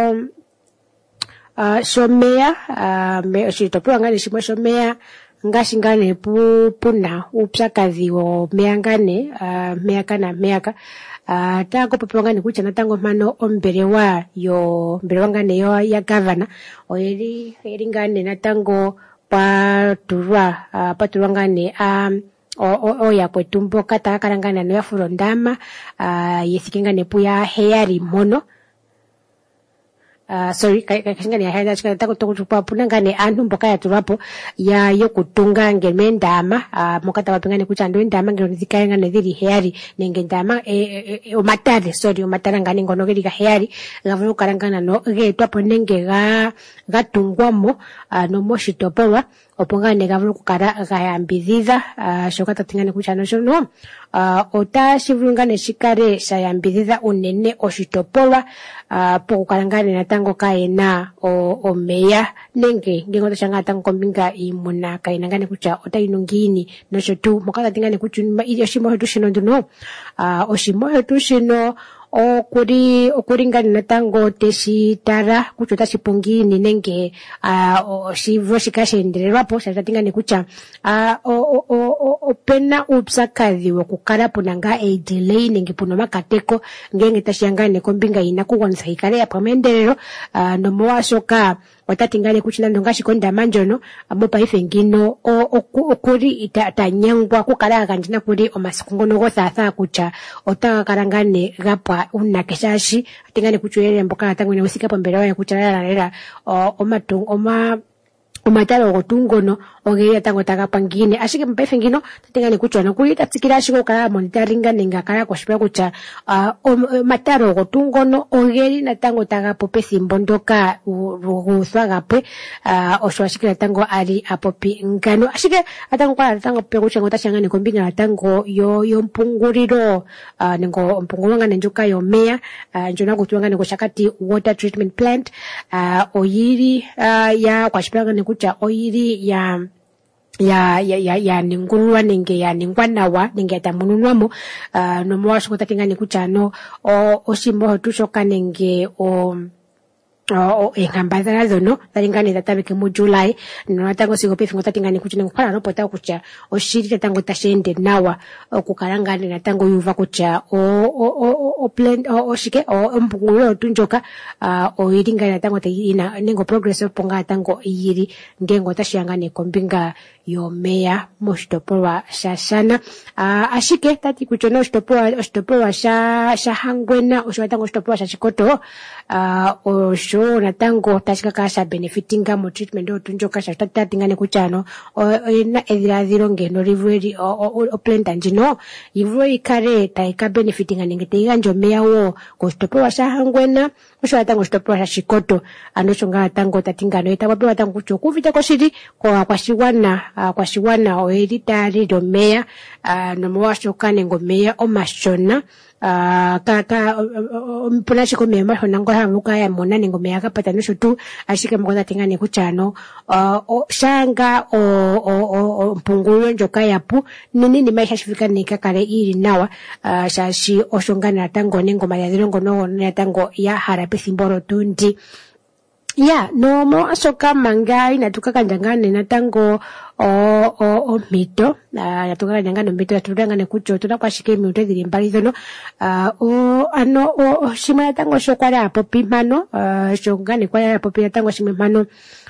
shomea shitopo wangane shimwe shomea ngashingane puna upyakazi wo meangane meaka tango popongane kucha na tango mano ombelewa ngane yo ya governor oyeri ngane na tango paturwa ngane ya kwetumbo kata kalangana no ya furondama yesikingane puya heyari mono sorry kashingani ya haida chika tako tukutupa punangane antu mboka ya turapo ya yokutunga ngeme ndama mokata wapingane kuchando ndama ngero zikaya ngane dhiri heari nenge ndama umatara ngane ngono giri ka heari gavulu karangana no getwa ponenge gatungwamo no moshitopowa opongane gavulu kukara gayambidhiza shoka tatingane kuchano shono ota shivulungane shikare shayambidhiza unene oshitopowa pokukalangane natango kaena omeya nenge ngengo tashanga tango kombinga imuna kaena ngane kucha ota inungini nosho tu mokata tingane kuchunima ili oshimo hetu shino nduno oshimo hetu shino okuri ngani natango teshitara kucho tashipongini nenge shivro shikashendererwapo shatatingane kucha opena upsakazi wakukara punanga delay nenge puno makateko ngenge tashiyangane kombinga ina kuwanisa hikare ya pamenderero nomoa shoka watatingane kuchina ndongashi konda manjono amopa ifengino okuri itanyangwa kukara kanjina kuri omasikungono gothatha kucha otakarangane gapwa unakeshashi atingane kuchwele mboka atangu ne usika pombelewa ya kucharara omatalo gotungono ogeri tango takapangine ashike mpefe ngino tatingane kuchwana kuri tatsikira shiko kala monitoringa ninga kala koshipira kucha matalo gotungono ogeri natango tagapope simbondoka ruguthwa gapwe oshwashikira tango ali apopi ngano ashike atango kwa tango pe kucha ngota shangane kombinga natango yo mpunguriro ningo mpunguriro ngane njuka yo meya njona kutuangane koshakati water treatment plant oyiri ya kwashipira ngane kucha oyiri ya ningulwa nenge ya ningwanawa nenge atamununwamo nomoa shoko tatingane kucha no oshimo tushoka nenge engambazara zono taringane tatabike mu July no natango sigopefi ngotatingane kucha ngokhala no pota kucha oshiri tango tashende nawa okukalangane natango yuva kucha plan oshike mpungulo tunjoka oyiringana tango ina nengo progress oponga tango yiri ngengo tashiyangane kombinga yomeya moshitopolwa shashana ashike tati kuchona oshitopolwa shahangwena oshotango oshitopolwa shashikoto osho natango tashika kasha benefitinga mo treatment otunjoka shatatingane kuchano ina edhiradhiro ngeno riveri oplenta njino ivro ikare taika benefitinga nenge teiganjo meya wo koshitopolwa shahangwena osho tango oshitopolwa shashikoto anosho ngala tango tatingano etawapewa tango kucho kuvita koshiri kwa kwashiwana oeri tari domeya nomowashoka nengo meya omashona mpuna shiko meya omashona ngo hamuka ya mona nengo meya kapata nosho tu ashike mkoza tingane kuchano shanga mpungulo njoka yapu nini maisha shifika nikakare iri nawa shashi oshongana tango nengo mayadhirongo no tango ya harape simboro tundi no mo asoka mangai natuka kanjangane natango mito natuka kanjangane mito tutangane kucho tunakwashike mito dhiri mbali zono shima natango shokwara apopi mano shongane kwa apopi natango shima mano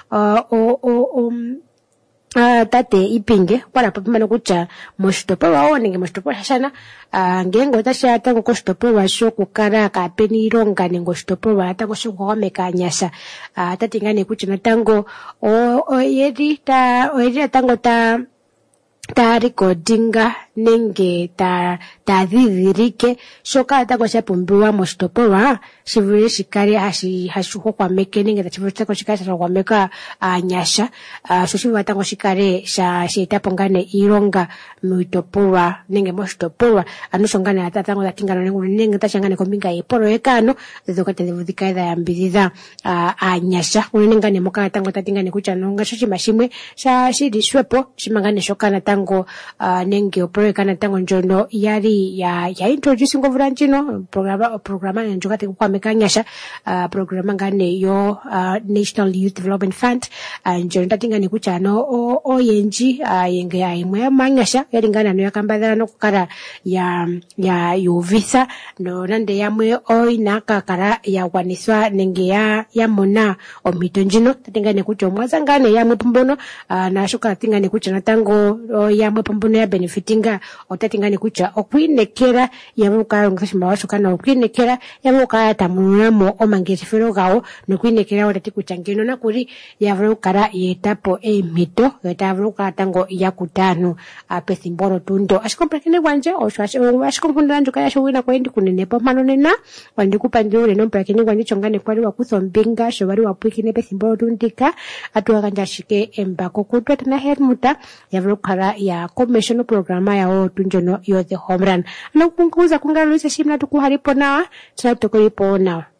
tate ipinge kwara papimano kucha moshitopolwa wo nenge moshitopolwa shashana ngengo tasha tango koshitopolwa shokukara kapeni ironga nengo shitopolwa tango shokwameka nyasha tatingane kucha natango oyeri tango ta recordinga nenge ta dhidhirike shoka tango shapumbiwa moshitopolwa shivule shikare hashuho kwa meke nenge tachivule tango shikare kwa meka nyasha shoshivu tango shikare shitapongane ironga mwitopolwa nenge moshitopolwa anushongane atatango tatingano nenge tashangane kombinga iporo ekano zoka tezivudhika edha yambidhiza nyasha unengane moka tango tatingane kucha nonga shoshima shimwe shirishwepo shimangane shoka natango nenge oproekana tango njono yari ya introducing overanjino programa njoka kwa mekanyasha programa ngane yo National Youth Development Fund njono tatingane kucha no oyenji yenge ya imwe manyasha yari ngana no yakambadana no kukara ya yuvisa no nande yamwe oina kakara ya waniswa nenge ya mona omito njino tatingane kucha omwaza ngane yamwe pumbono na shoka tatingane kucha natango yamwe pumbono ya benefitinga kucha otatingani kucha okwinekera yabuka ngashima washukana okwinekera yabuka tamulamo omangeshefero gawo nokwinekera otati kucha ngeno nakuri yabuka yetapo emito yetabuka tango yakutano apethimboro tundo ashikomprekene wanje ashikompundira njuka yashowina kwendi kunenepo manonena wandikupandire nomprekene wanje chongane kwali wakusombinga shobari wapwikine pethimboro tundika atuwakanja shike embako kutwa tana hermuta yabuka ya commission programa yao tunjono yo the home run anokunguza kungaluisa shimna tukuharipo nawa tunatokolipo nawa